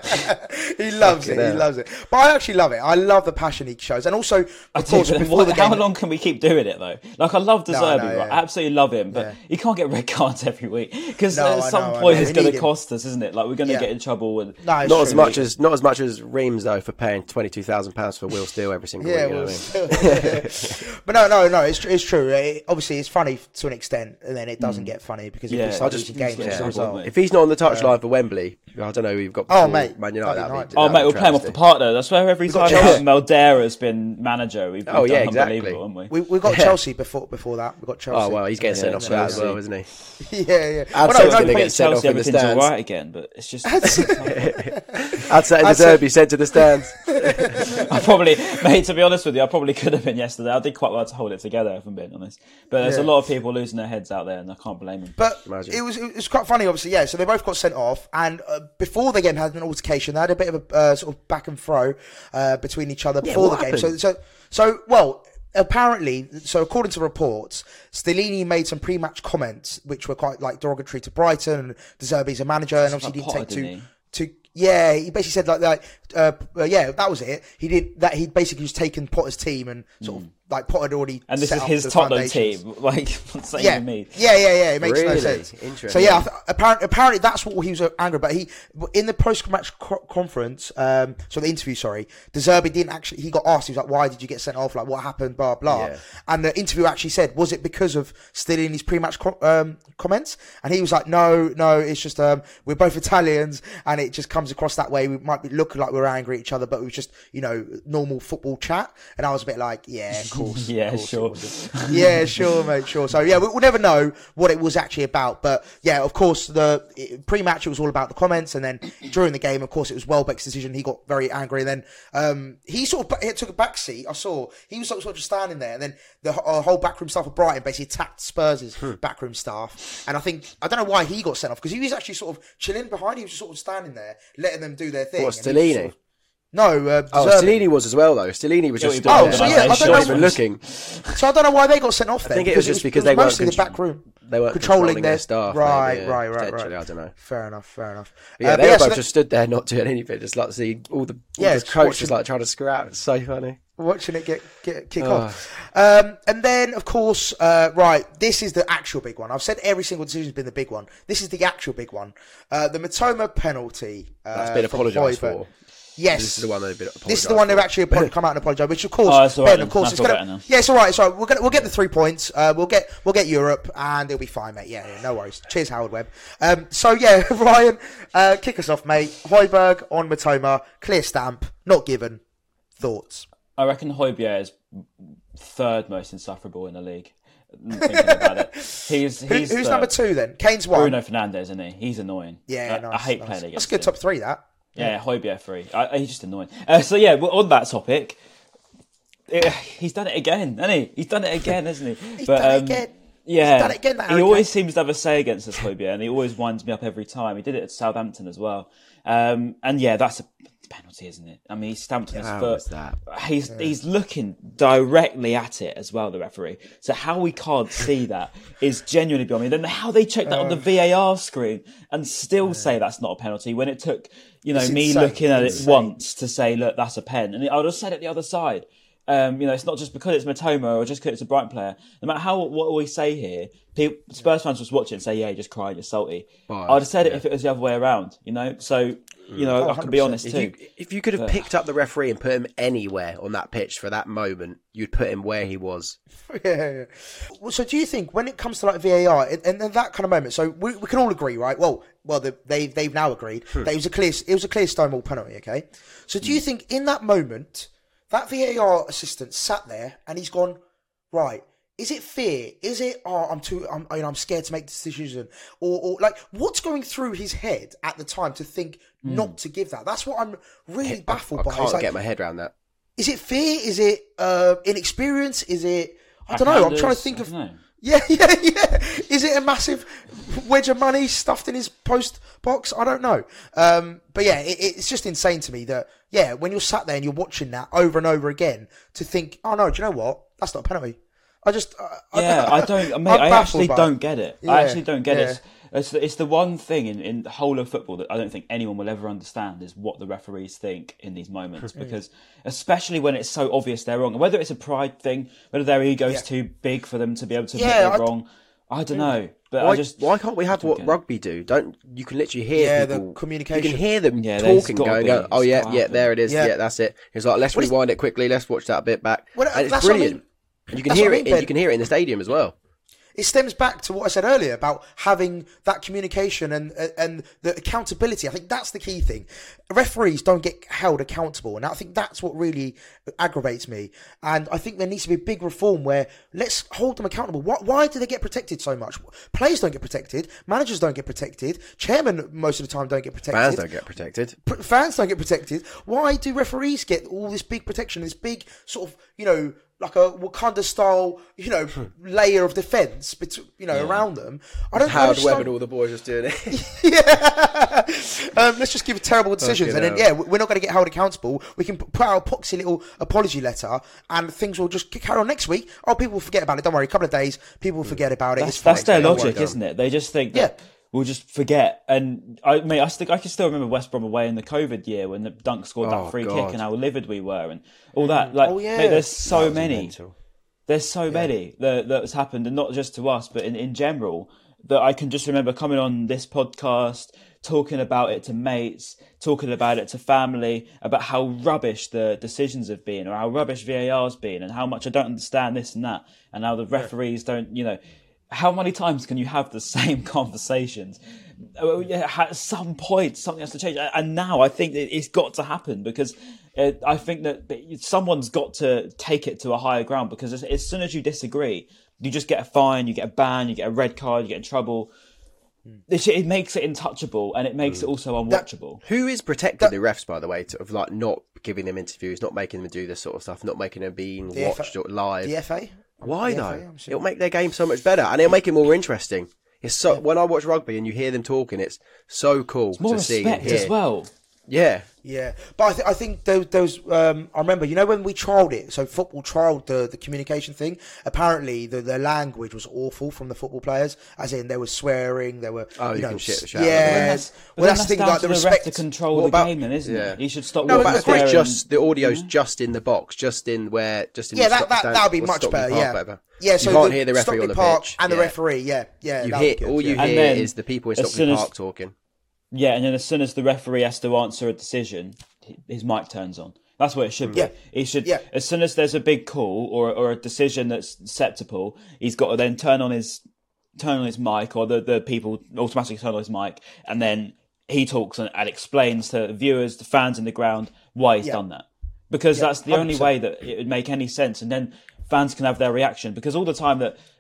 He loves Fucking it, he hell. loves it. But I actually love it. I love the passion he shows. And also, I of do, course, but then before what- the how game... long can we keep doing it though? Like I love De No, Zerbi, I know, right? yeah. I absolutely love him, but Yeah. he can't get red cards every week because No, at I some know, I point know. it's We going need to him. cost us, isn't it? Like we're going to Yeah. get in trouble. And No, it's Not as true. much as not as much as Reams though for paying twenty two thousand pounds for Will Steele every single Yeah, week. You know well, what I mean? still- but no, no, no. It's tr- it's true. It, obviously, it's funny to an extent, and then it doesn't get funny because if Yeah, we start I just- losing games yeah, as a yeah. result. If he's not on the touchline for Wembley, I don't know who you've got. Oh, before mate, Man United. that'd be that'd be- oh that'd mate, be we'll play him off the travesty. park though. That's where every We've got time Chelsea. Maldera has been manager, we've, we've Oh, done yeah, exactly. unbelievable, haven't we? We we got Yeah. Chelsea before before that. We got Chelsea. Oh well, he's getting sent Yeah, off for that as Chelsea. well, isn't he? yeah, yeah. I'd Well, say no, it's no, gonna point- get sent Chelsea, off in the everything's all stands. right again, but it's just. I'd say I'd De say- Zerbi sent to the stands. I probably, mate, to be honest with you, I probably could have been yesterday. I did quite well to hold it together, if I'm being honest. But there's Yeah. a lot of people losing their heads out there, and I can't blame them. But Imagine. it was it was quite funny, obviously. Yeah, so they both got sent off, and uh, before the game had an altercation. They had a bit of a uh, sort of back and throw uh, between each other before what the game. So happened? so so well. Apparently, so according to reports, Stellini made some pre-match comments which were quite like derogatory to Brighton, and De Zerbi's a manager, and obviously like didn't take Potter, too didn't to yeah. He basically said like that. Uh, uh, yeah, that was it. He did that. He basically just taken Potter's team and sort of like Potter had already And this set is up his the Tottenham foundations. team. Like, what's saying Yeah, to me? yeah, yeah, yeah. It makes no Really? sense. Interesting. So yeah, I th- apparently, apparently that's what he was angry about. He in the post-match co- conference, um, so the interview, sorry, De Zerbi didn't actually. He got asked. He was like, "Why did you get sent off? Like, what happened? Blah blah." Yeah. And the interview actually said, "Was it because of Stellini's pre-match co- um, comments?" And he was like, "No, no. It's just um, we're both Italians, and it just comes across that way. We might be looking like we're angry at each other, but it was just you know normal football chat." And I was a bit like, "Yeah, of course, Yeah, of course it sure. wasn't." Yeah, sure, mate, sure. So yeah, we, we'll never know what it was actually about, but yeah, of course, the it, pre-match it was all about the comments, and then during the game, of course, it was Welbeck's decision. He got very angry, and then um, he sort of he took a back seat. I saw he was sort of, sort of standing there, and then the uh, whole backroom staff of Brighton basically attacked Spurs' backroom staff, and I think I don't know why he got sent off because he was actually sort of chilling behind. He was just sort of standing there, letting them do their thing. What, and he was Stellini? sort of- no, uh, Oh, Zerbi. Stellini was as well though. Stellini was Yeah, just we Oh, both so did. yeah, I They don't showed know. not us. even looking. So I don't know why they got sent off then. I think it was just because it they weren't mostly the contro- back room. They weren't controlling controlling their their staff. Right, maybe, yeah, right, right, potentially, right. I don't know. Fair enough, fair enough. But yeah, Uh, they but were so both that- just stood there, not doing anything, just like see all the all Yeah, the just coach watching- just like trying to screw out. It's so funny. watching it get, get kick Oh. off. Um, and then, of course, uh, right, this is the actual big one. I've said every single decision's been the big one. This is the actual big one. Uh, the Matoma penalty. Uh, That's been from apologised Højbjerg. for. Yes. This is the one they've been This is the one they've apologised actually apo- come out and apologised, which of course, Oh, that's all right Ben, then. of course, I it's feel gonna. better now. Yeah, it's all right. It's all right. We're gonna we'll get the three points. Uh, we'll get we'll get Europe, and it'll be fine, mate. Yeah, yeah, no worries. Cheers, Howard Webb. Um, so yeah, Ryan, uh, kick us off, mate. Højbjerg on Matoma, clear stamp, not given. Thoughts? I reckon Højbjerg is third most insufferable in the league. Thinking about it, he's Who, he's who's the- number two then? Kane's one. Bruno Fernandes, isn't he? He's annoying. Yeah, I, nice, I hate nice. playing That's against a good him. top three. That. Yeah, Højbjerg free. I, he's just annoying. Uh, so yeah, well, on that topic, it, he's done it again, hasn't he? He's done it again, hasn't he? He's but, done um, it again. Yeah, He's done it again, that he Harry always Kane. seems to have a say against us, Højbjerg, and he always winds me up every time. He did it at Southampton as well. Um, and yeah, that's a penalty, isn't it? I mean, he stamped on his How foot. was that? He's yeah. he's looking directly at it as well, the referee. So how we can't see that is genuinely beyond me. Then how they check that uh, on the V A R screen and still yeah. say that's not a penalty when it took, you know, it's me insane. looking at it's it once to say, look, that's a pen. And I would have said it the other side. Um, you know, it's not just because it's Matoma or just because it's a Brighton player. No matter how what we say here, people, Spurs fans just watch it and say, "Yeah, you're just crying, you're salty." Biased, I'd have said it yeah. if it was the other way around. You know, so you know, oh, I can be honest if too. You, if you could have but, picked up the referee and put him anywhere on that pitch for that moment, you'd put him where he was. Yeah. yeah. Well, so do you think when it comes to like V A R and, and that kind of moment, so we, we can all agree, right? Well, well, the, they they've now agreed hmm. that it was a clear it was a clear Stonewall penalty. Okay, so do you hmm. think in that moment? That V A R assistant sat there and he's gone, right, is it fear? Is it, oh, I'm too, I'm, you know, I'm scared to make this decision? Or, or like, what's going through his head at the time to think mm. not to give that? That's what I'm really baffled I, I by. I can't like, get my head around that. Is it fear? Is it uh, inexperience? Is it, I don't know, I'm trying to think of... Yeah, yeah, yeah. Is it a massive wedge of money stuffed in his post box? I don't know. Um, but yeah, it, it's just insane to me that, yeah, when you're sat there and you're watching that over and over again, to think, oh no, do you know what? That's not a penalty. I just... I, yeah, I, I don't... Mate, I actually don't get it. Yeah, I actually don't get yeah. it. It's, it's the one thing in, in the whole of football that I don't think anyone will ever understand is what the referees think in these moments. Because especially when it's so obvious they're wrong, whether it's a pride thing, whether their ego's yeah. too big for them to be able to admit yeah, they're wrong, I don't know. But why, I just why can't we have what rugby do? Don't you can literally hear yeah, people. The communication. You can hear them yeah, talking, going, go, "Oh yeah, yeah, there it is. Yeah. Yeah. yeah, that's it." It's like let's what rewind is... it quickly. Let's watch that bit back. Well, and it's brilliant. I mean. You can that's hear I it. mean, In, you can hear it in the stadium as well. It stems back to what I said earlier about having that communication and and the accountability. I think that's the key thing. Referees don't get held accountable, and I think that's what really aggravates me. And I think there needs to be a big reform where let's hold them accountable. Why, why do they get protected so much? Players don't get protected. Managers don't get protected. Chairmen most of the time don't get protected. Fans don't get protected. P- fans don't get protected. Why do referees get all this big protection? This big sort of, you know, like a Wakanda style, you know, layer of defence, you know, yeah. around them. I don't. Howard Webb don't... and all the boys just doing it. yeah. Um, let's just give terrible decisions, okay, and then yeah, we're not going to get held accountable. We can put out a poxy little apology letter, and things will just carry on next week. Oh, people will forget about it. Don't worry, a couple of days, people will forget about it. That's, it's fine. that's their logic, isn't it? They just think that. Yeah. We'll just forget. And I mean, I, st- I can still remember West Brom away in the COVID year when the Dunk scored oh, that free God. kick and how livid we were and all that. Like, oh, yeah. mate, there's so many. Mental. There's so yeah. many that that's happened, and not just to us, but in, in general, that I can just remember coming on this podcast, talking about it to mates, talking about it to family, about how rubbish the decisions have been, or how rubbish V A R's been, and how much I don't understand this and that, and how the referees yeah. don't, you know... How many times can you have the same conversations? At some point, something has to change. And now I think that it's got to happen because I think that someone's got to take it to a higher ground because as soon as you disagree, you just get a fine, you get a ban, you get a red card, you get in trouble. It makes it untouchable and it makes mm. it also unwatchable. That, who is protecting that, the refs, by the way, to, of like not giving them interviews, not making them do this sort of stuff, not making them being watched F- or live? The F A? Why the though? F A, sure. It'll make their game so much better, and it'll make it more interesting. It's so yeah. when I watch rugby and you hear them talking, it's so cool it's more to see respect and hear. as well. Yeah, yeah, but I, th- I think those, those um, I remember, you know, when we trialled it, so football trialled the, the communication thing, apparently the, the language was awful from the football players, as in they were swearing, they were, oh, you, you know, can shit the shout. Yeah, but well, that's, that's the thing, down like to the the respect. ref to control what the about, game, then, isn't yeah. it? You should stop. No, walking but there just and, the audio's yeah. just in the box, just in where, just in yeah, the that stop, that stand, that would be much better. Yeah, whatever. Yeah, so you can't the, hear the referee on the Park pitch and the yeah. referee. Yeah, yeah. You hear good, all you yeah. hear is the people in Stockley Park as, talking. Yeah, and then as soon as the referee has to answer a decision, his mic turns on. That's what it should be. Yeah. He should. Yeah. As soon as there's a big call or or a decision that's acceptable, he's got to then turn on his turn on his mic, or the, the people automatically turn on his mic, and then he talks and, and explains to the viewers, the fans in the ground, why he's yeah. done that. Because yeah, that's the only way that it would make any sense, and then fans can have their reaction. Because all the time that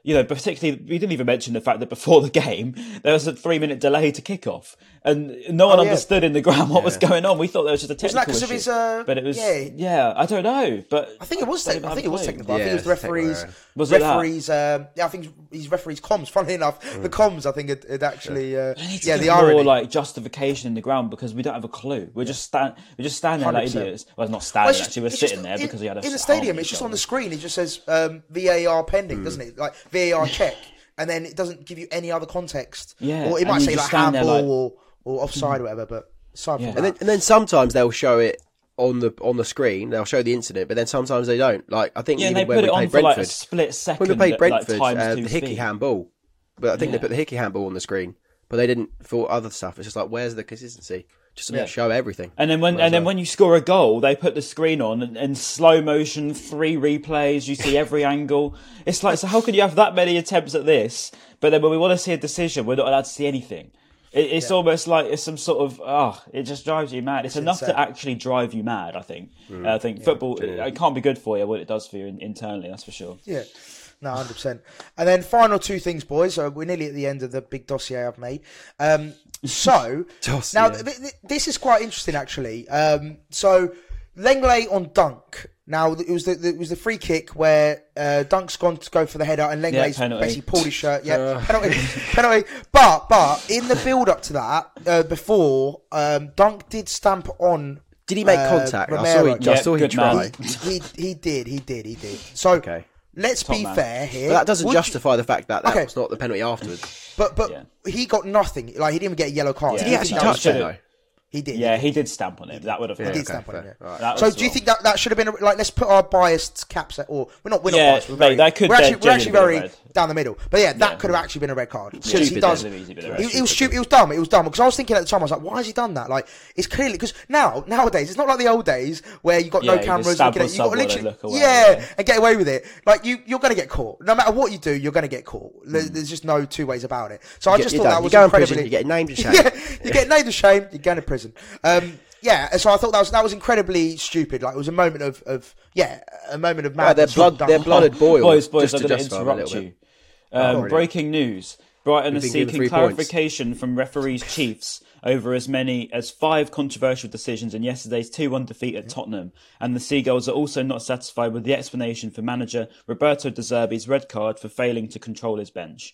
you know, particularly, we didn't even mention the fact that before the game, there was a three minute delay to kick off. And no one Oh, yeah. understood in the ground what Yeah. was going on. We thought there was just a Wasn't that technical 'cause issue. of his, uh, but it was, yeah. yeah. I don't know. But I think it was. don't Te- even I have think a it was clue. technical. I think Yeah, it was the it's technical referees. error. Was it that? referees? Um, yeah, I think his referees comms. Funnily enough, the comms I think had, had actually. Uh, They need to yeah, give the more irony. like justification in the ground because we don't have a clue. We're just stand, we're just standing there like one hundred percent. idiots. Well, not Well, standing it's just- actually. We're it's sitting just- there in- because we had a in the arm stadium. on It's each just on other. the screen. It just says um, V A R pending, doesn't it? Like V A R check, and then it doesn't give you any other context. Yeah, or it and might you say just like stand there handball like- or, or offside or whatever. But aside from Yeah. that, And then, and then sometimes they'll show it on the on the screen. They'll show the incident, but then sometimes they don't. Like I think Yeah, and even they when put we it on played for like a Brentford, split second. when we played at, Brentford, like, times uh, two the Hickey speed. handball. But I think Yeah. they put the Hickey handball on the screen, but they didn't for other stuff. It's just like where's the consistency? Just to Yeah. show everything. And then when Whereas, and then uh, when you score a goal, they put the screen on and, and slow motion, three replays. You see every angle. It's like, so how can you have that many attempts at this? But then when we want to see a decision, we're not allowed to see anything. It, it's Yeah. almost like it's some sort of ah, oh, it just drives you mad. It's, It's enough insane. to actually drive you mad. I think. Mm. Uh, I think football it can't be good for you. What it does for you in, internally, that's for sure. yeah. No, one hundred percent. And then final two things, boys. So we're nearly at the end of the big dossier I've made. Um, so, Dossier. now th- th- this is quite interesting, actually. Um, so, Lenglet on Dunk. Now, it was the, the it was the free kick where uh, Dunk's gone to go for the header and Lenglet's penalty. basically pulled his shirt. Yeah, penalty. penalty. But, but in the build-up to that, uh, before, um, Dunk did stamp on did he make uh, contact? I saw Romero. he, I Yeah, saw he good man. try. he, he did, he did, he did. So, Okay. let's Top be man. fair here. But that doesn't Would you- justify the fact that that Okay. was not the penalty afterwards. But but Yeah. he got nothing. Like he didn't even get a yellow card. Yeah. Did Do he you actually think that was touch it should've- though? He did. Yeah, he did. he did stamp on it. That would have. He been did okay, stamp on it. fair. Yeah. Alright. That So was do you wrong. think that that should have been a, like let's put our biased caps at or we're not we're not Yeah, biased. We're, mate, very, that could we're actually we're genuinely actually been a very red. down the middle. But yeah, that Yeah. could have actually been a red card. Because Stupid, he does. that'd have easily been a red. It, it was stupid. It was dumb. It was dumb because I was thinking at the time I was like, why has he done that? Like it's clearly because now nowadays it's not like the old days where you got Yeah, no you just cameras stab looking on at you. Got someone and literally look away, yeah, yeah. and get away with it. Like you you're gonna get caught. No matter what you do, you're gonna get caught. There- Hmm. There's just no two ways about it. So I You just get- thought you're that done. was You go in incredibly. prison, you get named and shamed. Yeah, you get named and shamed. You're going to prison. Um, yeah, so I thought that was that was incredibly stupid. Like it was a moment of, of yeah, a moment of Right, their madness. blood, Done. their blood had boiled. Boys, boys, just I'm to going to justify them a interrupt little you. bit. Um, really? breaking news. Brighton are We've been given seeking three points. clarification from referees Chiefs over as many as five controversial decisions in yesterday's two one defeat at Tottenham. And the Seagulls are also not satisfied with the explanation for manager Roberto De Zerbi's red card for failing to control his bench.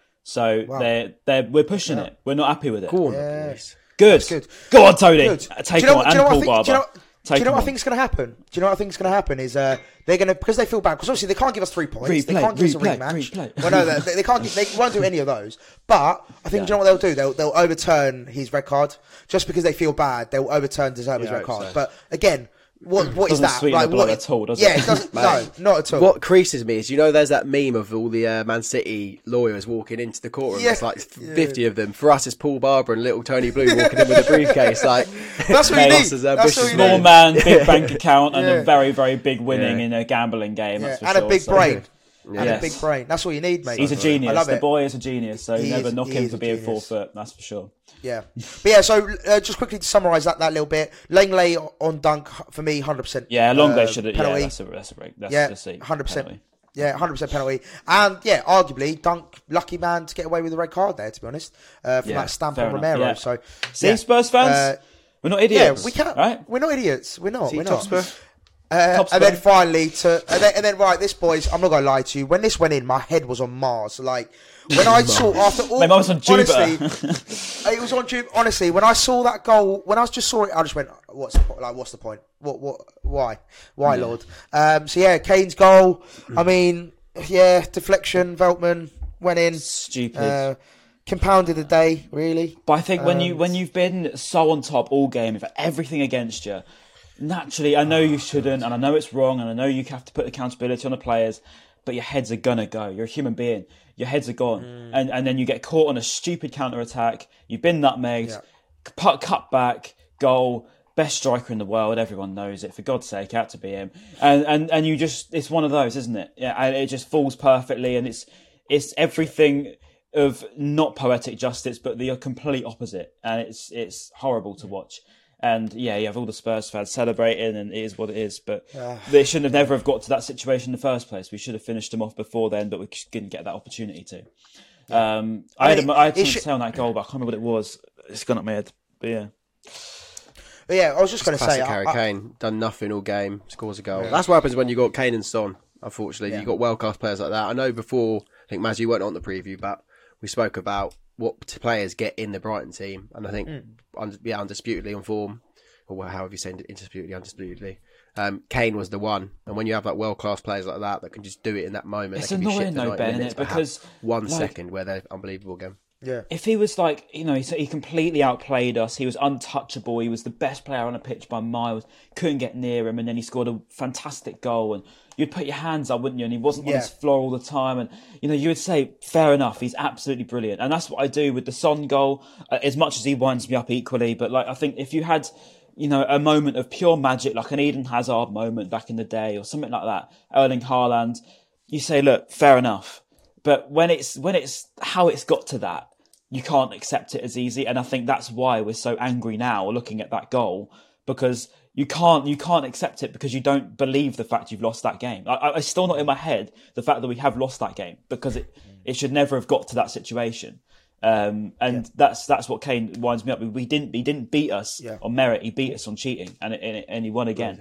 So they're, they're, we're pushing it. We're not happy with it. Go on, Yeah. boys. Good. good. Go on, Tony. Good. Uh, Do Take you know on what- do you know and what I Paul think- Barber. Do you know, Take do you know him what I on. think is going to happen? Do you know what I think is going to happen is uh, they're going to because they feel bad because obviously they can't give us three points. they Replay, can't give us a replay, rematch. replay. Well, no, they, they can't. Give, they won't do any of those. But I think do you know what they'll do? They'll they'll overturn his red card just because they feel bad. They'll overturn De Zerbi's Yeah, I red hope card. so. But again, what what is Doesn't that? sweeten the blow what, at all, does yeah, it? it doesn't. no, Mate. not at all. What creases me is, you know, there's that meme of all the uh, Man City lawyers walking into the courtroom. Yeah. It's like fifty of them. For us, it's Paul Barber and little Tony Blue walking in with a briefcase. Like That's what you Mate, need. us as That's ambitious what you men. Small need. man, big bank account, and Yeah. a very, very big winning Yeah. in a gambling game. Yeah, That's for and sure. a big So- brain. And Yes. a big brain. That's what you need, mate. He's a genius. I love The it. boy is a genius, so He you never is- knock he him is for a being genius. four foot. That's for sure. Yeah, but yeah. So uh, just quickly to summarise that, that little bit, Langley on Dunk for me, hundred percent. Yeah, Longley uh, should have. Yeah, penalty. that's a that's a break. That's Yeah, the seat. hundred percent. Penalty. Yeah, hundred percent penalty. And yeah, arguably Dunk lucky man to get away with the red card there. To be honest, uh, from Yeah, that stamp fair on enough, Romero. yeah. So See, yeah. Spurs fans, Uh, we're not yeah, idiots. we can't. Right? We're not idiots. We're not. See, we're top not. Spur. Uh, Top and then Spur. finally to and then, and then right, this boys, I'm not gonna lie to you. When this went in, my head was on Mars. Like when I saw after all, My mum was on Jupiter. honestly, it was on Jupiter. Honestly, when I saw that goal, when I just saw it, I just went, "What's the po- like? What's the point? What? What? Why? Why, Lord?" Um, so yeah, Kane's goal. I mean, yeah, deflection. Veltman went in. Stupid. Uh, compounded the day, really. But I think when Um, you when you've been so on top all game, you've got everything against you. Naturally, I know you shouldn't, and I know it's wrong, and I know you have to put accountability on the players. But your heads are gonna go. You're a human being. Your heads are gone, Mm. and and then you get caught on a stupid counter attack. You've been nutmegged, Yeah. cut cut back, goal. Best striker in the world, everyone knows it. For God's sake, had to be him. And and and you just—it's one of those, isn't it? Yeah, and it just falls perfectly, and it's it's everything of not poetic justice, but the complete opposite, and it's it's horrible to watch. And yeah, you have all the Spurs fans celebrating, and it is what it is. But Uh, they shouldn't have never have got to that situation in the first place. We should have finished them off before then, but we just didn't get that opportunity to. Um, I, I had mean, a, I had it something should- to say on that goal, but I can't remember what it was. It's gone up my head. But yeah, But yeah, I was just going to say, Classic Harry I- I- Kane, done nothing all game, scores a goal. That's what happens when you got Kane and Son. Unfortunately, Yeah. you got world class players like that. I know before, I think Maz, you weren't on the preview, but we spoke about what t- players get in the Brighton team, and I think, Mm. un- yeah, undisputedly on form, or however you say it, indisputably, undisputedly. Um, Kane was the one, and when you have like world class players like that that can just do it in that moment, It's they can be shit annoying for though, ninety Ben, minutes, innit? but have Because, one like- second where they're unbelievable again. yeah. if he was like, you know, he, he completely outplayed us. He was untouchable. He was the best player on a pitch by miles. Couldn't get near him, and then he scored a fantastic goal. And you'd put your hands up, wouldn't you? And he wasn't on Yeah. his floor all the time. And you know, you would say, fair enough. He's absolutely brilliant, and that's what I do with the Son goal. Uh, as much as he winds me up equally, but like I think if you had, you know, a moment of pure magic, like an Eden Hazard moment back in the day, or something like that, Erling Haaland, you say, look, fair enough. But when it's when it's how it's got to that, you can't accept it as easy, and I think that's why we're so angry now looking at that goal, because you can't you can't accept it because you don't believe the fact you've lost that game. I, I, it's still not in my head the fact that we have lost that game, because it, it should never have got to that situation. Um, and yeah. that's that's what Kane winds me up. We didn't he didn't beat us yeah. on merit. He beat us on cheating, and and, and he won again.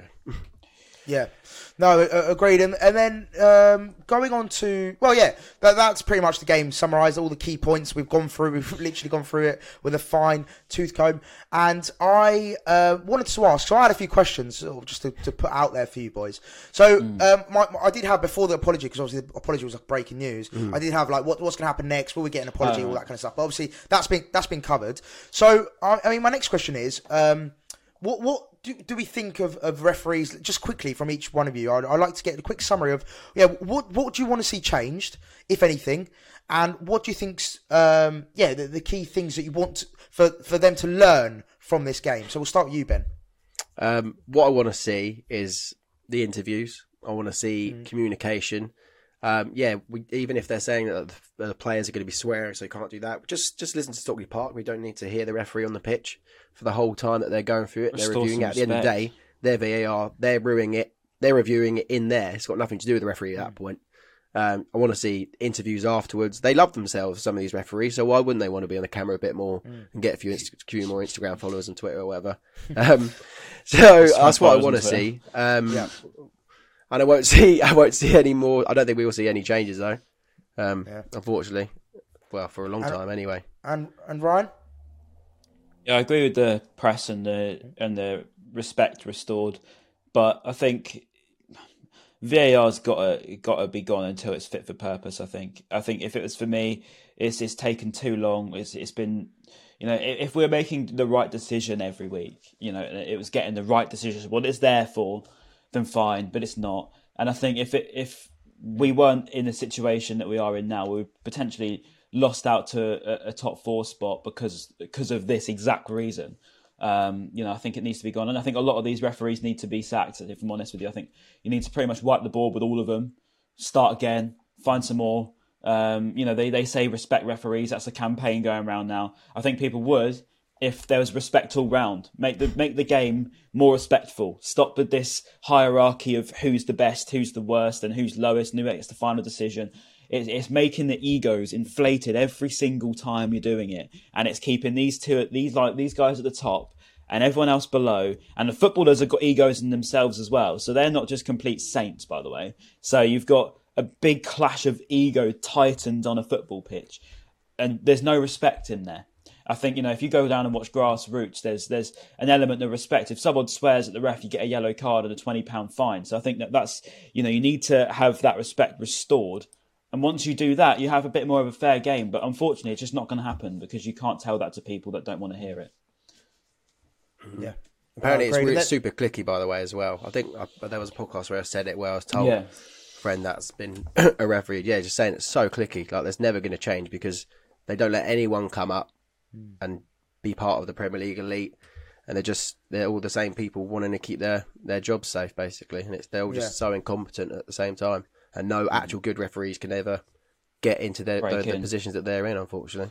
Yeah, no, uh, agreed. And, and then um, going on to, well, yeah, that, that's pretty much the game summarised, all the key points we've gone through. We've literally gone through it with a fine tooth comb. And I uh, wanted to ask, so I had a few questions sort of just to, to put out there for you boys. So mm. um, my, my, I did have, before the apology, because obviously the apology was like breaking news, mm. I did have like, what, what's going to happen next? Will we get an apology? Uh, all that kind of stuff. But obviously that's been, that's been covered. So, I, I mean, my next question is, um, what, what, Do, do we think of, of referees, just quickly from each one of you? I'd, I'd like to get a quick summary of, yeah, what what do you want to see changed, if anything, and what do you think's, um, yeah, the, the key things that you want for, for them to learn from this game? So we'll start with you, Ben. Um, what I want to see is the interviews. I want to see mm. communication. Um, yeah, we, even if they're saying that the, the players are going to be swearing, so you can't do that, just just listen to Stockley Park. We don't need to hear the referee on the pitch for the whole time that they're going through it. They're reviewing it. At the end of the day, their V A R, they're reviewing it. They're reviewing it in there. It's got nothing to do with the referee at that point. Um, I want to see interviews afterwards. They love themselves, some of these referees, so why wouldn't they want to be on the camera a bit more mm. and get a few, few more Instagram followers on Twitter or whatever? Um, so that's what I want to see. Um, yeah. And I won't see. I won't see any more. I don't think we will see any changes though. Um, yeah. Unfortunately, well, for a long and, time anyway. And and Ryan. Yeah, I agree with the press and the and the respect restored, but I think V A R's got to got to be gone until it's fit for purpose. I think. I think if it was for me, it's it's taken too long. It's it's been, you know, if we're making the right decision every week, you know, it was getting the right decision. What it's there for, then fine, but it's not. And I think if it if we weren't in the situation that we are in now, we potentially lost out to a, a top four spot because because of this exact reason. Um, you know, I think it needs to be gone. And I think a lot of these referees need to be sacked, if I'm honest with you. I think you need to pretty much wipe the board with all of them, start again, find some more. Um, you know, they, they say respect referees. That's a campaign going around now. I think people would if there was respect all round. Make the make the game more respectful. Stop with this hierarchy of who's the best, who's the worst, and who's lowest, and who gets the final decision. It's, it's making the egos inflated every single time you're doing it, and it's keeping these two, these like these guys at the top, and everyone else below. And the footballers have got egos in themselves as well, so they're not just complete saints, by the way. So you've got a big clash of ego titans on a football pitch, and there's no respect in there. I think, you know, if you go down and watch Grassroots, there's there's an element of respect. If someone swears at the ref, you get a yellow card and a twenty pound fine. So I think that that's, you know, you need to have that respect restored. And once you do that, you have a bit more of a fair game. But unfortunately, it's just not going to happen because you can't tell that to people that don't want to hear it. Yeah. Apparently, it's really super clicky, by the way, as well. I think I, there was a podcast where I said it, where I was told yeah. a friend that's been a referee, yeah, just saying it's so clicky. Like, there's never going to change because they don't let anyone come up and be part of the Premier League elite, and they're just they're all the same people wanting to keep their their jobs safe, basically, and it's they're all just yeah. so incompetent at the same time, and no actual good referees can ever get into their, the, the positions that they're in, unfortunately.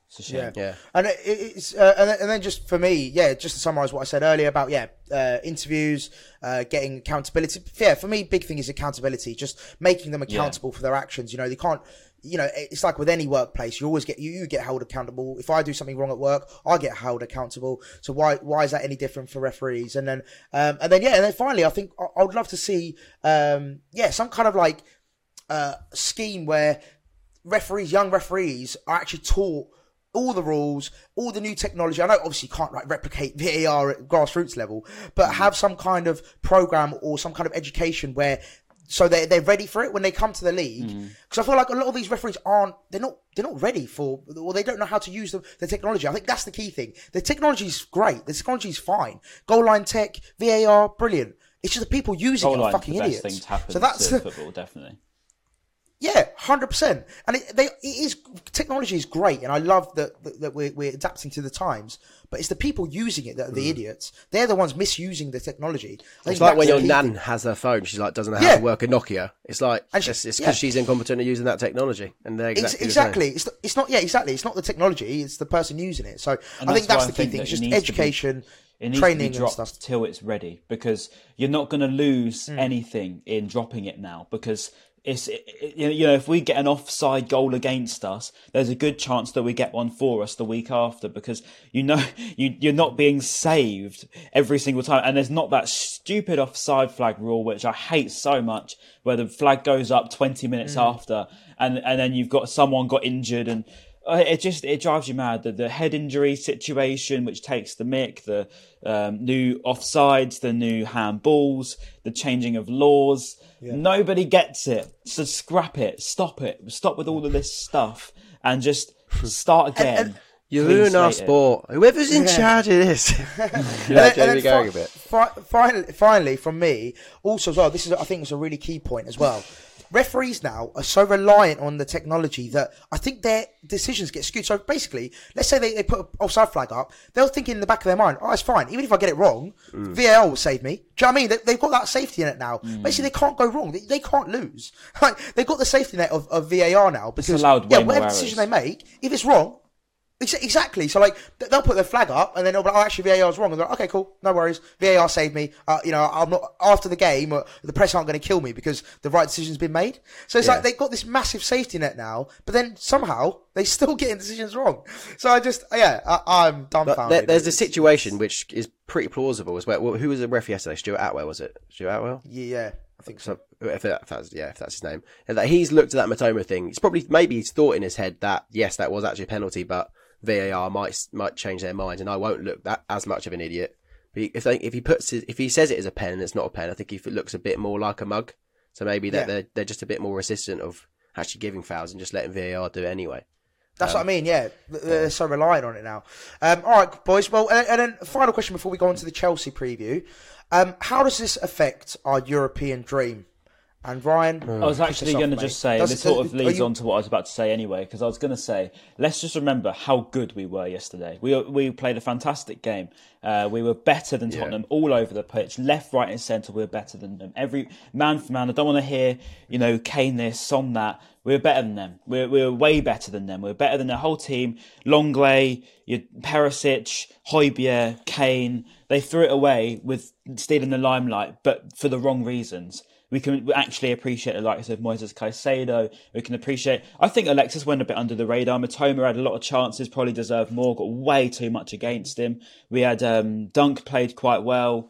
It's a shame. Yeah, yeah. And it, it's uh, and, then, and then just for me, yeah, just to summarise what I said earlier about yeah, uh, interviews, uh, getting accountability. Yeah, for me, big thing is accountability. Just making them accountable yeah. for their actions. You know, they can't. You know, it's like with any workplace, you always get you, you get held accountable. If I do something wrong at work, I get held accountable. So why why is that any different for referees? And then um, and then yeah, and then finally, I think I, I would love to see um, yeah some kind of like uh, scheme where referees, young referees, are actually taught all the rules, all the new technology. I know obviously you can't like replicate V A R at grassroots level, but have some kind of program or some kind of education where. So they're, they're ready for it when they come to the league. Because mm. I feel like a lot of these referees aren't, they're not they're not ready for, or they don't know how to use the, the technology. I think that's the key thing. The technology's great. The technology's fine. Goal line tech, V A R, brilliant. It's just the people using Goal it are fucking the idiots. Best thing to happen so that's to football, definitely. Yeah, one hundred percent. And it, they, it is, technology is great. And I love that, that, that we're, we're adapting to the times. But it's the people using it that are the mm. idiots. They're the ones misusing the technology. It's like when your nan has her phone, she's like doesn't know how yeah. to work a Nokia. It's like and she, it's because yeah. she's incompetent at using that technology, and they're exactly. It's, exactly. It's, it's not. Yeah, exactly. It's not the technology. It's the person using it. So and I think that's the key thing. It's just education, be, it training, to be dropped and stuff till it's ready. Because you're not going to lose mm. anything in dropping it now. Because It's, it, you know, if we get an offside goal against us, there's a good chance that we get one for us the week after, because you know you, you're not being saved every single time. And there's not that stupid offside flag rule, which I hate so much, where the flag goes up twenty minutes mm. after, and and then you've got someone got injured, and it just it drives you mad. The, the head injury situation, which takes the mick, the um, new offsides, the new handballs, the changing of laws. Yeah. Nobody gets it. So scrap it. Stop it. Stop with all of this stuff and just start again. And, and, you ruin our sport. It. Whoever's in yeah. charge of this. yeah, Jamie going a bit. Fi- finally, finally, from me, also as well, this is I think is a really key point as well. Referees now are so reliant on the technology that I think their decisions get skewed. So basically, let's say they, they put an offside flag up, they'll think in the back of their mind, oh, it's fine. Even if I get it wrong, mm. V A R will save me. Do you know what I mean? They, they've got that safety net now. Mm. Basically, they can't go wrong. They, they can't lose. Like, they've got the safety net of, of V A R now because it's allowed yeah, way whatever more decision errors. they make, if it's wrong, exactly. So like they'll put their flag up and then they'll be like, oh, actually V A R's wrong. And they're like, okay, cool, no worries. V A R saved me. Uh, you know, I'm not after the game. Uh, the press aren't going to kill me because the right decision's been made. So it's yeah. like they've got this massive safety net now, but then somehow they still getting decisions wrong. So I just, yeah, I, I'm dumbfounded. There, there's a situation which is pretty plausible as well. Who was the ref yesterday? Stuart Atwell, was it? Stuart Atwell? Yeah. I think so. so if, that, if that's yeah, if that's his name, and that he's looked at that Matoma thing. It's probably maybe he's thought in his head that yes, that was actually a penalty, but V A R might might change their mind, and I won't look that as much of an idiot. But if they, if he puts his, if he says it is a pen and it's not a pen, I think if it looks a bit more like a mug, so maybe that yeah. they're they're just a bit more resistant of actually giving fouls and just letting V A R do it anyway. That's um, what I mean. Yeah, they're so reliant on it now. Um, all right, boys. Well, and, and then final question before we go on to the Chelsea preview: um, how does this affect our European dream? And Ryan, I was actually going to just say, does, this sort of leads you... on to what I was about to say anyway, because I was going to say, let's just remember how good we were yesterday. We we played a fantastic game. Uh, we were better than Tottenham yeah. all over the pitch, left, right, and centre. We were better than them. Every man for man. I don't want to hear, you know, Kane this, Son that. We were better than them. We were, we were way better than them. We were better than the whole team. Longley, Perisic, Højbjerg, Kane. They threw it away with stealing the limelight, but for the wrong reasons. We can actually appreciate the likes of Moises Caicedo. We can appreciate... I think Alexis went a bit under the radar. Matoma had a lot of chances, probably deserved more, got way too much against him. We had um, Dunk played quite well.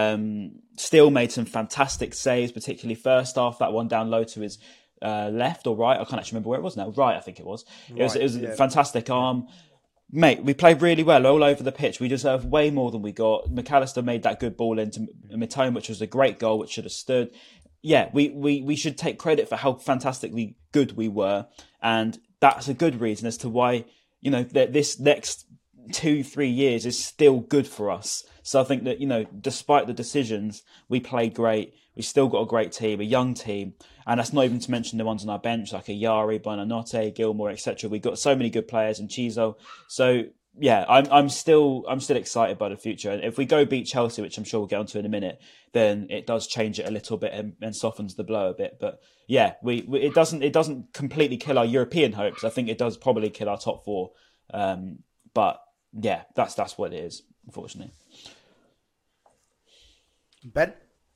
Um, Steele made some fantastic saves, particularly first half. That one down low to his uh, left or right. I can't actually remember where it was now. Right, I think it was. Right, it was, it was yeah. a fantastic arm. Mate, we played really well all over the pitch. We deserved way more than we got. McAllister made that good ball into Mitoma, which was a great goal, which should have stood. Yeah, we, we, we should take credit for how fantastically good we were. And that's a good reason as to why, you know, that this next two, three years is still good for us. So I think that, you know, despite the decisions, we played great. We still got a great team, a young team. And that's not even to mention the ones on our bench, like a Yari, Bonanotte, Gilmore, et cetera. We've got so many good players and Chizo. So, yeah, I'm I'm still I'm still excited by the future. And if we go beat Chelsea, which I'm sure we'll get onto in a minute, then it does change it a little bit and, and softens the blow a bit. But yeah, we, we it doesn't it doesn't completely kill our European hopes. I think it does probably kill our top four Um, but yeah, that's that's what it is, unfortunately. Ben?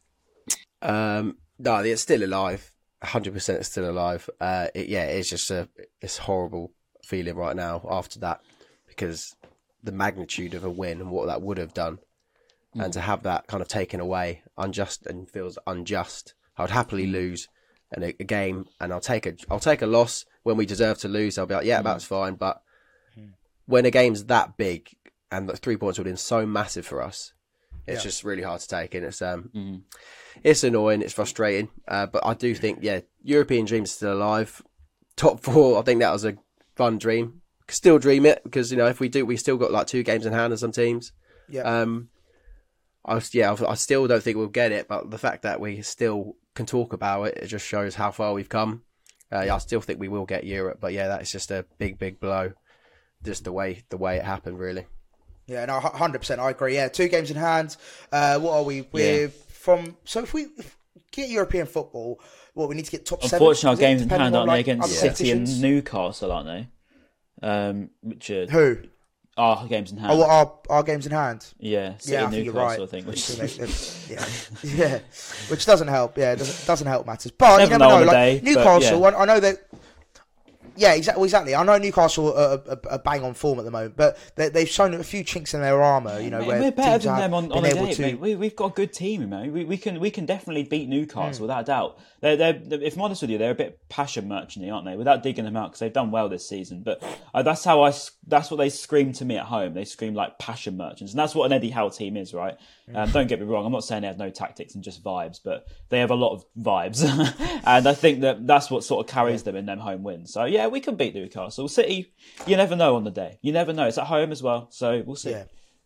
Um, no, it's still alive. one hundred percent it's still alive. Uh, it, yeah, it's just a it's horrible feeling right now after that, because the magnitude of a win and what that would have done, mm. and to have that kind of taken away, unjust and feels unjust. I would happily lose in a, a game, and I'll take a I'll take a loss when we deserve to lose. I'll be like, yeah, mm. that's fine. But mm. when a game's that big and the three points would have been so massive for us, it's yeah. just really hard to take, and it's um, mm. it's annoying, it's frustrating. Uh, but I do think, yeah, European dream's still alive. Top four, I think that was a fun dream. Still dream it, because you know if we do, we still got like two games in hand on some teams. Yeah. Um, I was, yeah, I still don't think we'll get it, but the fact that we still can talk about it, it just shows how far we've come. Uh, I still think we will get Europe, but yeah, that's just a big, big blow. Just the way the way it happened, really. Yeah, no, one hundred percent, I agree. Yeah, two games in hand. Uh, what are we? We're yeah. from. So if we if get European football, what we need to get top seven. Unfortunately, our games in hand aren't they against City and Newcastle, aren't they? Um, which are, Who? Our games in hand. Oh, well, our our games in hand. Yeah, City yeah, and I think Newcastle, you're right. I think. Which... yeah, yeah, which doesn't help. Yeah, it doesn't doesn't help matters. But never you never know. know. Like day, Newcastle, yeah. I, I know that. Yeah, exactly. Exactly. I know Newcastle are, are, are bang on form at the moment, but they, they've shown a few chinks in their armour. You know, mate, where we're better teams than them on, on a day. to... Mate. We, we've got a good team, man. We, we can we can definitely beat Newcastle mm. without a doubt. They're, they're, if I'm honest with you, they're a bit passion merchanty, aren't they? Without digging them out, because they've done well this season. But uh, that's how I. That's what they scream to me at home. They scream like passion merchants, and that's what an Eddie Howe team is, right? Um, don't get me wrong. I'm not saying they have no tactics and just vibes, but they have a lot of vibes, and I think that that's what sort of carries them in them home wins. So yeah, we can beat Newcastle. City, you never know on the day. You never know. It's at home as well, so we'll see. Yeah.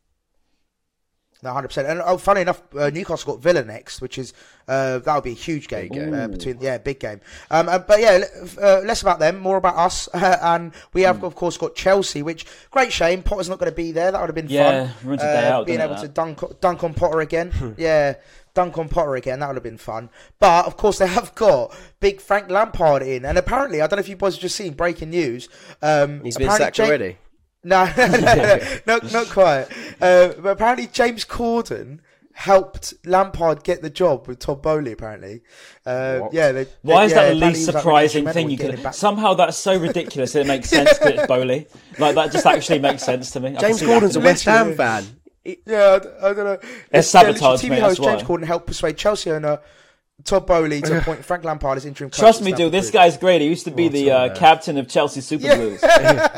No, one hundred percent. And oh, funny enough, uh, Newcastle got Villa next, which is uh, that'll be a huge game, game. Uh, between yeah, big game. Um, uh, but yeah, uh, less about them, more about us. Uh, and we have, mm. of course, got Chelsea, which great shame. Potter's not going to be there. That would have been yeah, fun. ruins a day uh, out, being able that? to dunk dunk on Potter again. yeah. Dunk on Potter again, that would have been fun. But, of course, they have got big Frank Lampard in. And apparently, I don't know if you boys have just seen breaking news. Um, He's been sacked James, already? No, no, no, no, no, not quite. Uh, but apparently, James Corden helped Lampard get the job with Todd Bowley, apparently. Uh, yeah. They, Why they, is yeah, that the least surprising like thing you could... Somehow that's so ridiculous that it makes sense that it's Bowley. Like, that just actually makes sense to me. James Corden's a West Ham fan. Yeah, I, I don't know. It's sabotage, T V mate, host that's James why. Corden helped persuade Chelsea owner Todd Bowley to appoint Frank Lampard as interim coach. Trust me, dude, this guy's great. He used to be oh, the uh, captain of Chelsea Super yeah. Blues.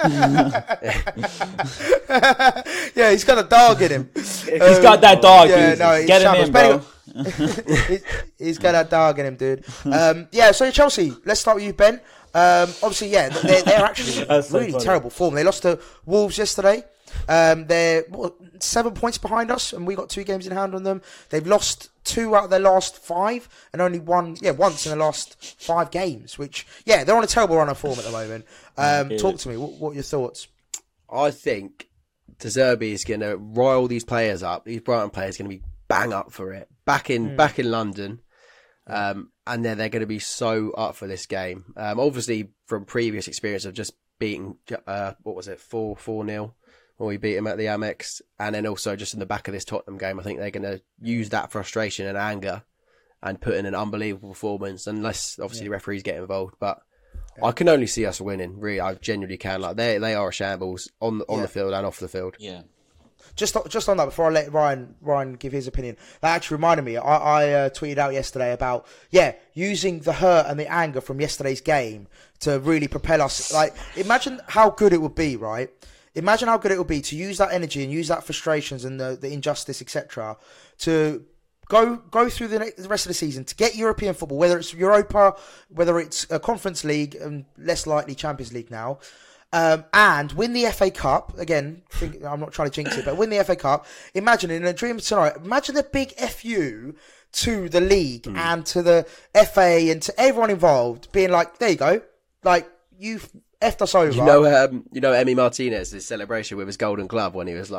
yeah, he's got a dog in him. He's um, got that dog, yeah, dude. no, Get him in, bro. he's, he's got that dog in him, dude. Um, yeah, so Chelsea, let's start with you, Ben. Um, obviously, yeah, they're, they're actually in so really funny. terrible form. They lost to Wolves yesterday. Um, they're what, seven points behind us, and we got two games in hand on them. They've lost two out of their last five, and only one, yeah, once in the last five games. Which, yeah, they're on a terrible run of form at the moment. Um, yeah. Talk to me. What, what are your thoughts? I think De Zerbi is going to rile these players up. These Brighton players are going to be bang up for it. Back in, mm. back in London. Um, and then they're going to be so up for this game. Um, obviously, from previous experience of just beating, uh, what was it, four four nil, when we beat them at the Amex, and then also just in the back of this Tottenham game, I think they're going to use that frustration and anger and put in an unbelievable performance. Unless obviously yeah. the referees get involved, but yeah. I can only see us winning. Really, I genuinely can. Like they, they are a shambles on on yeah. the field and off the field. Yeah. Just just on that, before I let Ryan Ryan give his opinion, that actually reminded me. I, I uh, tweeted out yesterday about yeah using the hurt and the anger from yesterday's game to really propel us. Like, imagine how good it would be, right? Imagine how good it would be to use that energy and use that frustrations and the, the injustice, et cetera, to go go through the, next, the rest of the season to get European football, whether it's Europa, whether it's a Conference League, and less likely Champions League now. Um, and win the F A Cup again. Think, I'm not trying to jinx it, but win the F A Cup. Imagine in a dream scenario. Imagine the big F U to the league mm. and to the F A and to everyone involved, being like, "There you go, like you've effed us over." You know, um, you know, Emi Martinez, his celebration with his Golden Glove when he was like,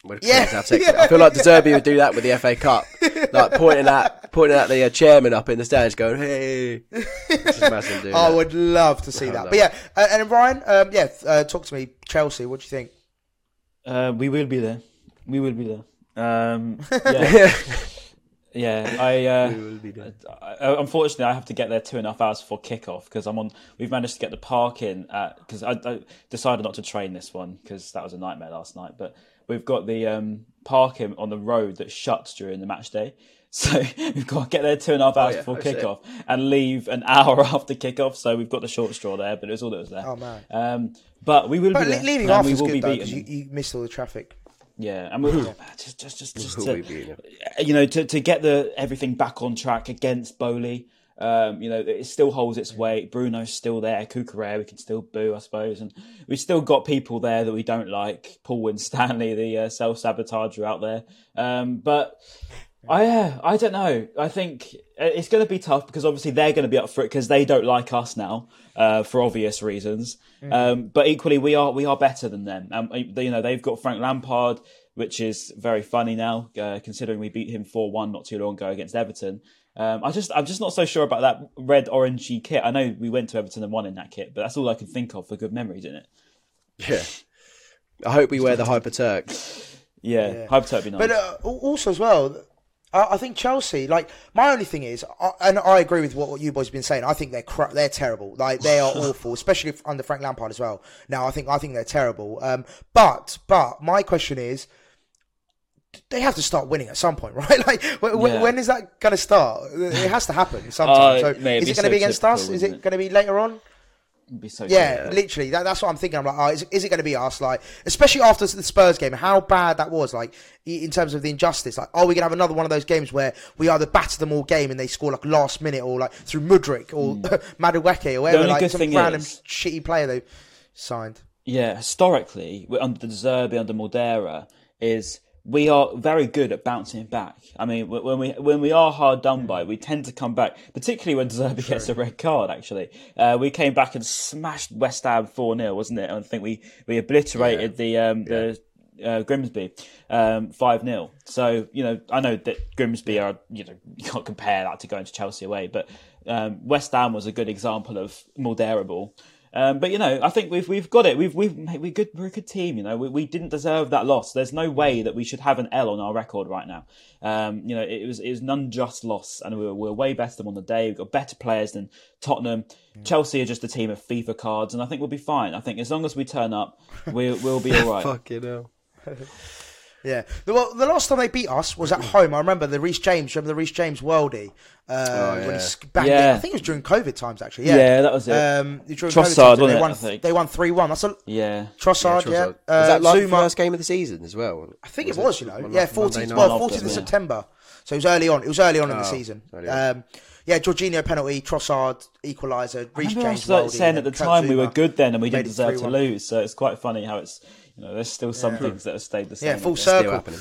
We're Yeah, have to- yeah, I feel like De yeah. Zerbi would do that with the F A Cup, like pointing at pointing at the uh, chairman up in the stands, going, "Hey!" Just imagine doing I that. would love to see I that. love But yeah, uh, and Ryan, um, yeah, uh, talk to me. Chelsea, what do you think? Uh, we will be there. We will be there. Um, yeah, yeah. I, uh, We will be there. I, unfortunately, I have to get there two and a half hours before kickoff because I'm on. We've managed to get the park in because I, I decided not to train this one because that was a nightmare last night. But we've got the um, parking on the road that shuts during the match day. So we've got to get there two and a half hours yeah, before I see. kickoff and leave an hour after kickoff. So we've got the short straw there, but it was all that was there. Oh, man. Um, but we will But be le- there. leaving and off we is will good be though beating because you, them. you missed all the traffic. Yeah, and we just, just, just, just Who to, we beating? you know, to to get the everything back on track against Bowley. Um, you know, it still holds its weight. Bruno's still there. Cucurella, we can still boo, I suppose, and we've still got people there that we don't like. Paul Winstanley, the uh, self-sabotager out there. Um, but I, uh, I don't know. I think it's going to be tough because obviously they're going to be up for it because they don't like us now uh, for obvious reasons. Mm. Um, but equally, we are we are better than them. Um, you know, they've got Frank Lampard, which is very funny now, uh, considering we beat him four one not too long ago against Everton. Um, I just, I'm just not so sure about that red orangey kit. I know we went to Everton and won in that kit, but that's all I can think of for good memories, isn't it? Yeah. I hope we wear the Hyper Turk. Yeah, Yeah. Hyper Turk would be nice. But uh, also as well, I, I think Chelsea. Like my only thing is, I, and I agree with what, what you boys have been saying. I think they're cra- they're terrible. Like they are awful, especially if, under Frank Lampard as well. Now I think I think they're terrible. Um, but but my question is, they have to start winning at some point, right? Like w- Yeah. when is that going to start? It has to happen sometime. Uh, so mate, it'd is be it going to so be against typical, us? Is wouldn't it it? going to be later on? It'd be so Yeah, good. literally. That, that's what I'm thinking. I'm like, oh, is, is it going to be us? Like, especially after the Spurs game, how bad that was. Like, in terms of the injustice. Like, are we going to have another one of those games where we either batter them all game and they score like last minute, or like through Mudryk or mm. Madueke or whatever, only like good some thing random is- shitty player they signed. Yeah, historically, we're under De Zerbi, under Moldera, is we are very good at bouncing back. I mean, wh- when we when we are hard done by, we tend to come back, particularly when De Zerbi gets a red card, actually. Uh, we came back and smashed West Ham four nil, wasn't it? And I think we, we obliterated yeah. the um, the uh, Grimsby um, five nil. So, you know, I know that Grimsby are, you know, you can't compare that to going to Chelsea away, but um, West Ham was a good example of Molderable. Um, but you know, I think we've we've got it. We've we've we good. We're a good team. You know, we we didn't deserve that loss. There's no way that we should have an L on our record right now. Um, you know, it was it was an unjust loss, and we were, we were way better than on the day. We've got better players than Tottenham. Yeah. Chelsea are just a team of FIFA cards, and I think we'll be fine. I think as long as we turn up, we we'll be all right. Fucking hell. Yeah. Well, the last time they beat us was at home. I remember the Reece James. Remember the Reece James worldie? Uh, oh, yeah. When he banged yeah. it. I think it was during COVID times, actually. Yeah, yeah that was it. Um, during Trossard, COVID times, wasn't they it, won, I think. They won three one. That's a yeah. Trossard, yeah. yeah. Uh, was that like Zuma. the first game of the season as well? I think was it was, it? you know. One Yeah, like fourteenth, Monday well, night? fourteenth of Yeah. September. So it was early on. It was early on in the Oh, season. early on. Um, yeah, Jorginho penalty, Trossard, equaliser, I Reece remember James, us like, worldie, saying and at the then time we Kurt were Zuma good then and we made didn't it deserve to three one. lose. So it's quite funny how it's, you know, there's still some Yeah. things that have stayed the same. Yeah, full I guess. circle. Still happening.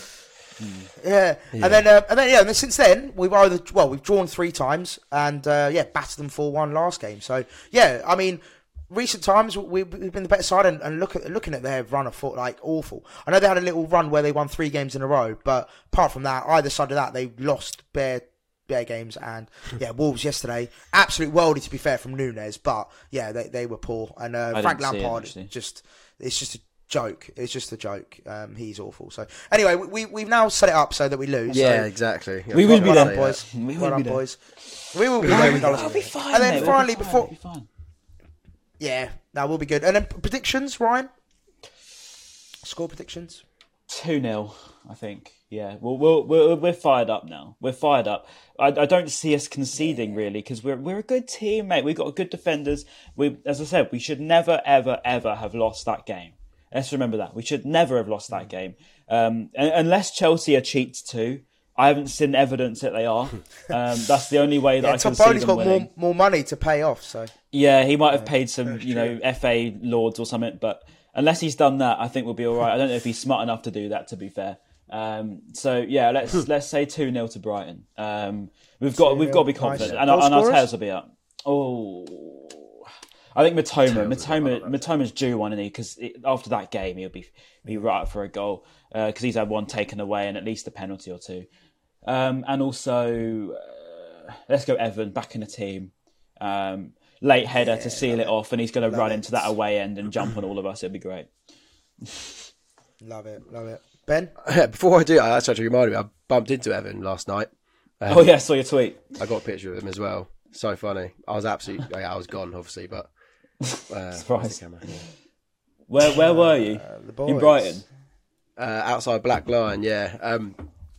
Yeah. Yeah. and then uh, and then yeah, and then since then we've either well we've drawn three times and uh, yeah battered them four one last game. So yeah, I mean, recent times we, we've been the better side, and, and look at looking at their run of foot like awful. I know they had a little run where they won three games in a row, but apart from that, either side of that they lost bare bare games. And yeah, Wolves yesterday, absolute worldie to be fair from Nunes, but yeah they they were poor, and uh, I Frank didn't see it, Lampard actually. just it's just a joke. It's just a joke. Um, he's awful. So anyway, we we've now set it up so that we lose. Yeah, so, exactly. We will be well there. done, boys. We will well done, be there. boys. We will be We'll there. be- regardless. we'll be fine, And then mate. We'll finally, be fine. before We'll be fine. yeah, that will be good. And then predictions, Ryan. Score predictions. two nil, I think. Yeah, we'll, we'll, we're we're fired up now. We're fired up. I, I don't see us conceding really because we're we're a good team, mate. We've got good defenders. We, as I said, we should never, ever, ever have lost that game. Let's remember that. We should never have lost that game. Um, and, unless Chelsea are cheats too. I haven't seen evidence that they are. Um, that's the only way that Yeah, I can Tom see Bowley's them got winning. more more money to pay off. So Yeah, he might have paid some, you know, F A lords or something, but unless he's done that, I think we'll be all right. I don't know if he's smart enough to do that, to be fair. Um, so yeah, let's let's say two nil to Brighton. Um, we've got we've got to be confident, Nice. and, our- Goal and our scorers? tails will be up. Oh, I think Matoma, Matoma, Matoma's due one, isn't he? Because after that game, he'll be be right up for a goal because uh, he's had one taken away and at least a penalty or two. Um, and also, uh, let's go Evan back in the team. Um, late header yeah, to seal it, it off, and he's going to run it. into that away end and jump on all of us. It'd be great. Love it, love it. Ben? Before I do, that's actually reminded me, I bumped into Evan last night. Um, oh yeah, I saw your tweet. I got a picture of him as well. So funny. I was absolutely, yeah, I was gone, obviously, but... Uh, Surprise. Where where were you? Uh, in Brighton? Uh, outside Black Lion, yeah. Um,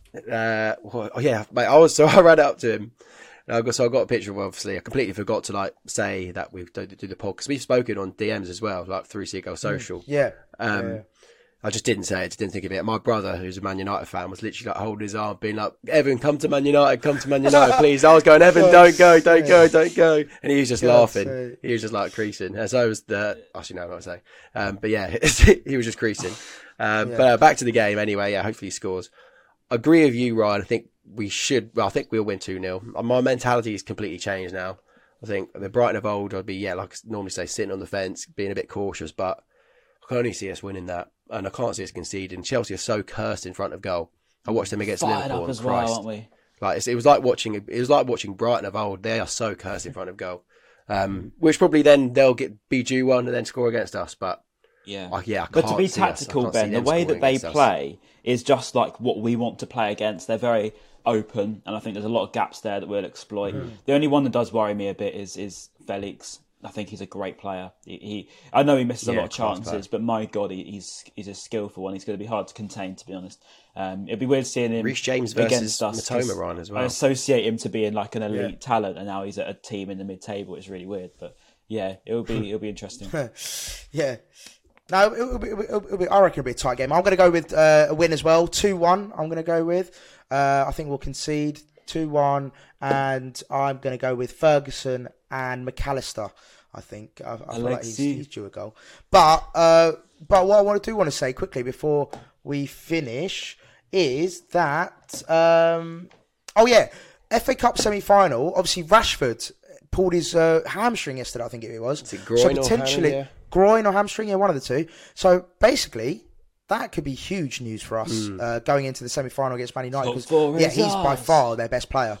uh, oh yeah, mate. I was so I ran up to him. And I got, so I got a picture of. Obviously, I completely forgot to like say that we do, do the pod because we've spoken on D Ms as well, like through Seagull Social. Mm, yeah. Um, yeah. I just didn't say it. Just didn't think of it. My brother, who's a Man United fan, was literally like holding his arm, being like, "Evan, come to Man United, come to Man United, please." I was going, "Evan, don't go, don't go, don't go," and he was just God laughing. sake. He was just like creasing. And so was the. Actually, no, I'm not saying. Um, but yeah, he was just creasing. Um, yeah. But uh, back to the game anyway. Yeah, hopefully he scores. I agree with you, Ryan. I think we should. Well, I think we'll win two nil. My mentality is completely changed now. I think the Brighton of old, I'd be yeah, like I normally say, sitting on the fence, being a bit cautious, but I can only see us winning that. And I can't see us conceding. Chelsea are so cursed in front of goal. I watched them against Fired Liverpool. up as Christ. well, aren't we? Like it's, it was like watching. It was like watching Brighton of old. They are so cursed in front of goal, um, which probably then they'll get be due one and then score against us. But yeah, I, yeah. I but to can't be see us. I tactical, can't see Ben, the them way that scoring they against us. play is just like what we want to play against. They're very open, and I think there's a lot of gaps there that we'll exploit. Mm. The only one that does worry me a bit is is Felix. I think he's a great player. He, he I know he misses yeah, a lot of chances, but my God, he, he's he's a skillful one. He's going to be hard to contain, to be honest. Um, it'd be weird seeing him Reece James against versus us. Matoma Ryan as well. I associate him to being like an elite yeah. talent, and now he's at a team in the mid-table. It's really weird, but yeah, it'll be it'll be interesting. yeah. No, it'll be, it'll, be, it'll be. I reckon it'll be a tight game. I'm going to go with uh, a win as well. two one I'm going to go with. Uh, I think we'll concede two one, and I'm going to go with Ferguson and McAllister. I think I, I feel like he's, he's due a goal. But uh, but what I want to do want to say quickly before we finish is that um, oh yeah, F A Cup semi final. Obviously Rashford pulled his uh, hamstring yesterday. I think it was. Is it groin so or potentially hand, yeah? groin or hamstring, yeah, one of the two. So basically, that could be huge news for us mm. uh, going into the semi final against Man United. Because yeah, he's by far their best player.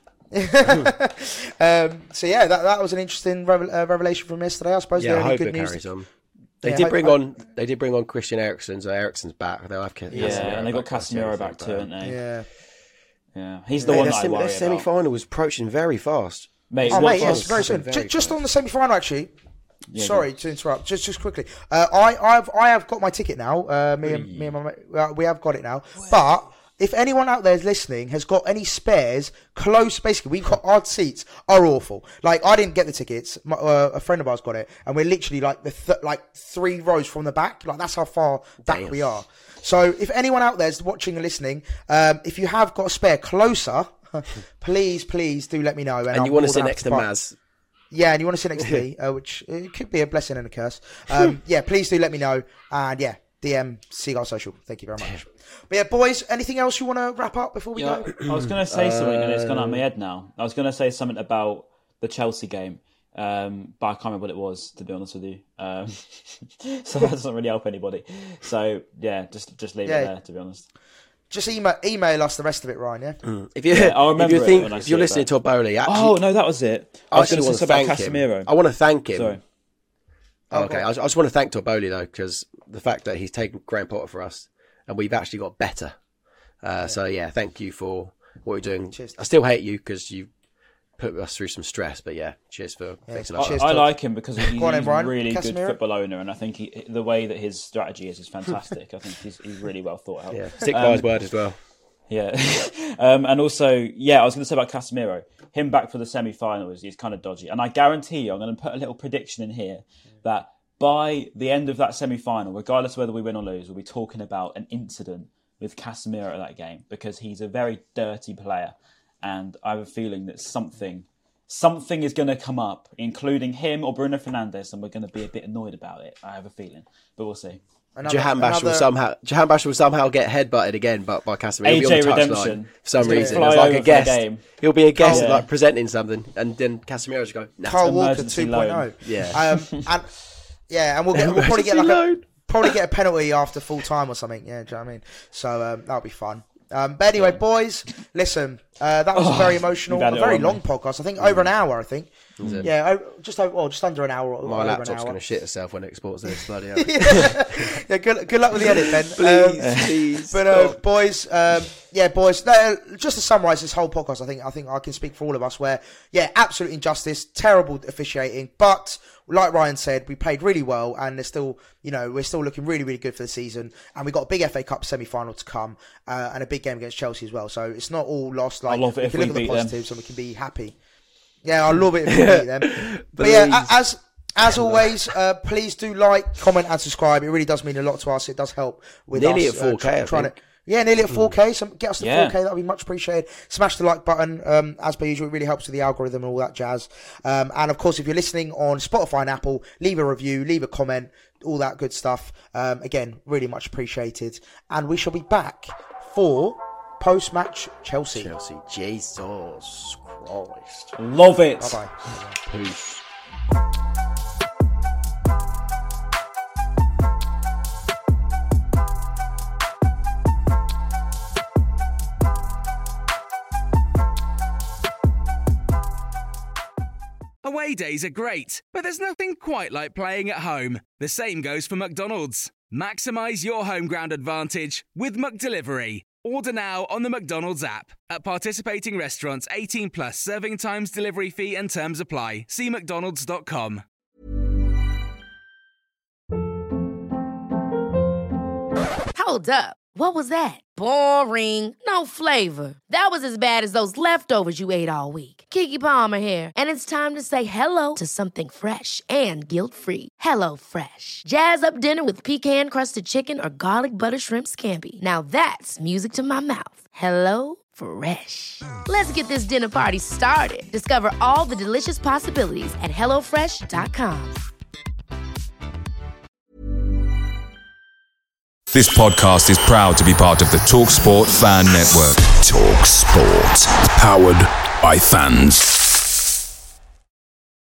um, so yeah, that that was an interesting revel- uh, revelation from yesterday. I suppose. Yeah, the I only hope good it news carries on. They yeah, did hope, bring hope. on. They did bring on Christian Eriksen. So Eriksen's back. They'll have Casemiro. Yeah, and they got Casemiro back too, haven't they? Yeah, yeah. He's the mate, one that that sem- I worry their semi final was approaching very fast. Mate, oh mate, yes, was very soon. very Just, just fast. on the semi final, actually. Yeah, Sorry to interrupt. Just, just quickly. Uh, I, I've, I have got my ticket now. Uh, me and me and my, mate, uh, we have got it now. But if anyone out there is listening has got any spares close, basically we've got our seats are awful. Like I didn't get the tickets. My, uh, a friend of ours got it, and we're literally like the th- like three rows from the back. Like that's how far back Damn. we are. So if anyone out there is watching and listening, um, if you have got a spare closer, please, please do let me know. And, And I'm you want to more sit than next to happy buy- Maz? Yeah, and you want to sit next to me, uh, which it could be a blessing and a curse. Um, yeah, please do let me know. And yeah, D M Seagull Social. Thank you very much. But yeah, boys, anything else you want to wrap up before we Yeah, go? I was going to say something and it's gone out of my head now. I was going to say something about the Chelsea game, um, but I can't remember what it was, to be honest with you. Um, so that doesn't really help anybody. So yeah, just just leave Yeah. it there, to be honest. Just email, email us the rest of it, Ryan, yeah? Mm. If you, Yeah, I'll remember if you it think, when I if see you're it listening back. to Todd Bowley, actually, Oh, no, that was it. I I was going actually to want say to about thank Casemiro. him. I want to thank him. Sorry. Oh, okay, I, I just want to thank Todd Bowley though, because the fact that he's taken Graham Potter for us, and we've actually got better. Uh, yeah. So yeah, thank you for what you're doing. Cheers. I still hate you because you put us through some stress, but yeah, cheers for Yeah. fixing I, up. Cheers, I Todd. like him because he's, on then, he's a Ryan. really good Casemiro? football owner, and I think he, the way that his strategy is is fantastic. I think he's, he's really well thought out. Yeah, stick by Um, his word as well. Yeah, um, and also, yeah, I was going to say about Casemiro, him back for the semi-final is, is kind of dodgy, and I guarantee you, I'm going to put a little prediction in here that by the end of that semi-final, regardless of whether we win or lose, we'll be talking about an incident with Casemiro at that game because he's a very dirty player, and I have a feeling that something, something is going to come up, including him or Bruno Fernandes, and we're going to be a bit annoyed about it. I have a feeling, but we'll see. Another, Jahan Bashir will another- somehow Jahan Bashir will somehow get headbutted again, but by Casemiro. He'll be A J on the touchline Redemption. for some He's gonna reason. fly It's like over a for the guest. game. He'll be a guest, Yeah. like presenting something, and then Casemiro just go. Nah. Carl Walker Emergency two point oh. loan. Yeah. Um, and yeah, and we'll get we'll probably get like a, probably get a penalty after full time or something. Yeah, do you know what I mean? So um, that'll be fun. Um, but anyway, boys, listen, uh, that was a very emotional, you've had a it very on. long podcast. I think over an hour. I think. Is it? Yeah, oh, just over, well, just under an hour. Or My over laptop's an going hour. to shit itself when it exports this. Bloody hell. yeah, good, good luck with the edit, Ben. Please, Um, please. But uh, stop. boys, um, yeah, boys. No, just to summarise this whole podcast, I think I think I can speak for all of us. Where, yeah, absolute injustice, terrible officiating, but like Ryan said, we played really well, and there's still, you know, we're still looking really, really good for the season, and we got a big F A Cup semi-final to come, uh, and a big game against Chelsea as well. So it's not all lost. Like, I love it we if can we look at the beat them. positives, and we can be happy. Yeah, I love it if we beat them. But yeah, a- as. As always, uh, please do like, comment, and subscribe. It really does mean a lot to us. It does help with Nearly us. at four K, uh, I trying think. to, yeah, nearly at four K. So get us to Yeah. four K. That would be much appreciated. Smash the like button. Um, as per usual, it really helps with the algorithm and all that jazz. Um, and of course, if you're listening on Spotify and Apple, leave a review, leave a comment, all that good stuff. Um, again, really much appreciated. And we shall be back for post-match Chelsea. Chelsea, Jesus Christ. Love it. Bye bye. Peace. Away days are great, but there's nothing quite like playing at home. The same goes for McDonald's. Maximise your home ground advantage with McDelivery. Order now on the McDonald's app. At participating restaurants, eighteen plus serving times, delivery fee and terms apply. See mcdonalds dot com. Hold up. What was that? Boring. No flavor. That was as bad as those leftovers you ate all week. Keke Palmer here, and it's time to say hello to something fresh and guilt-free. Hello Fresh. Jazz up dinner with pecan-crusted chicken or garlic butter shrimp scampi. Now that's music to my mouth. Hello Fresh. Let's get this dinner party started. Discover all the delicious possibilities at hello fresh dot com. This podcast is proud to be part of the TalkSport Fan Network. TalkSport. Powered by fans.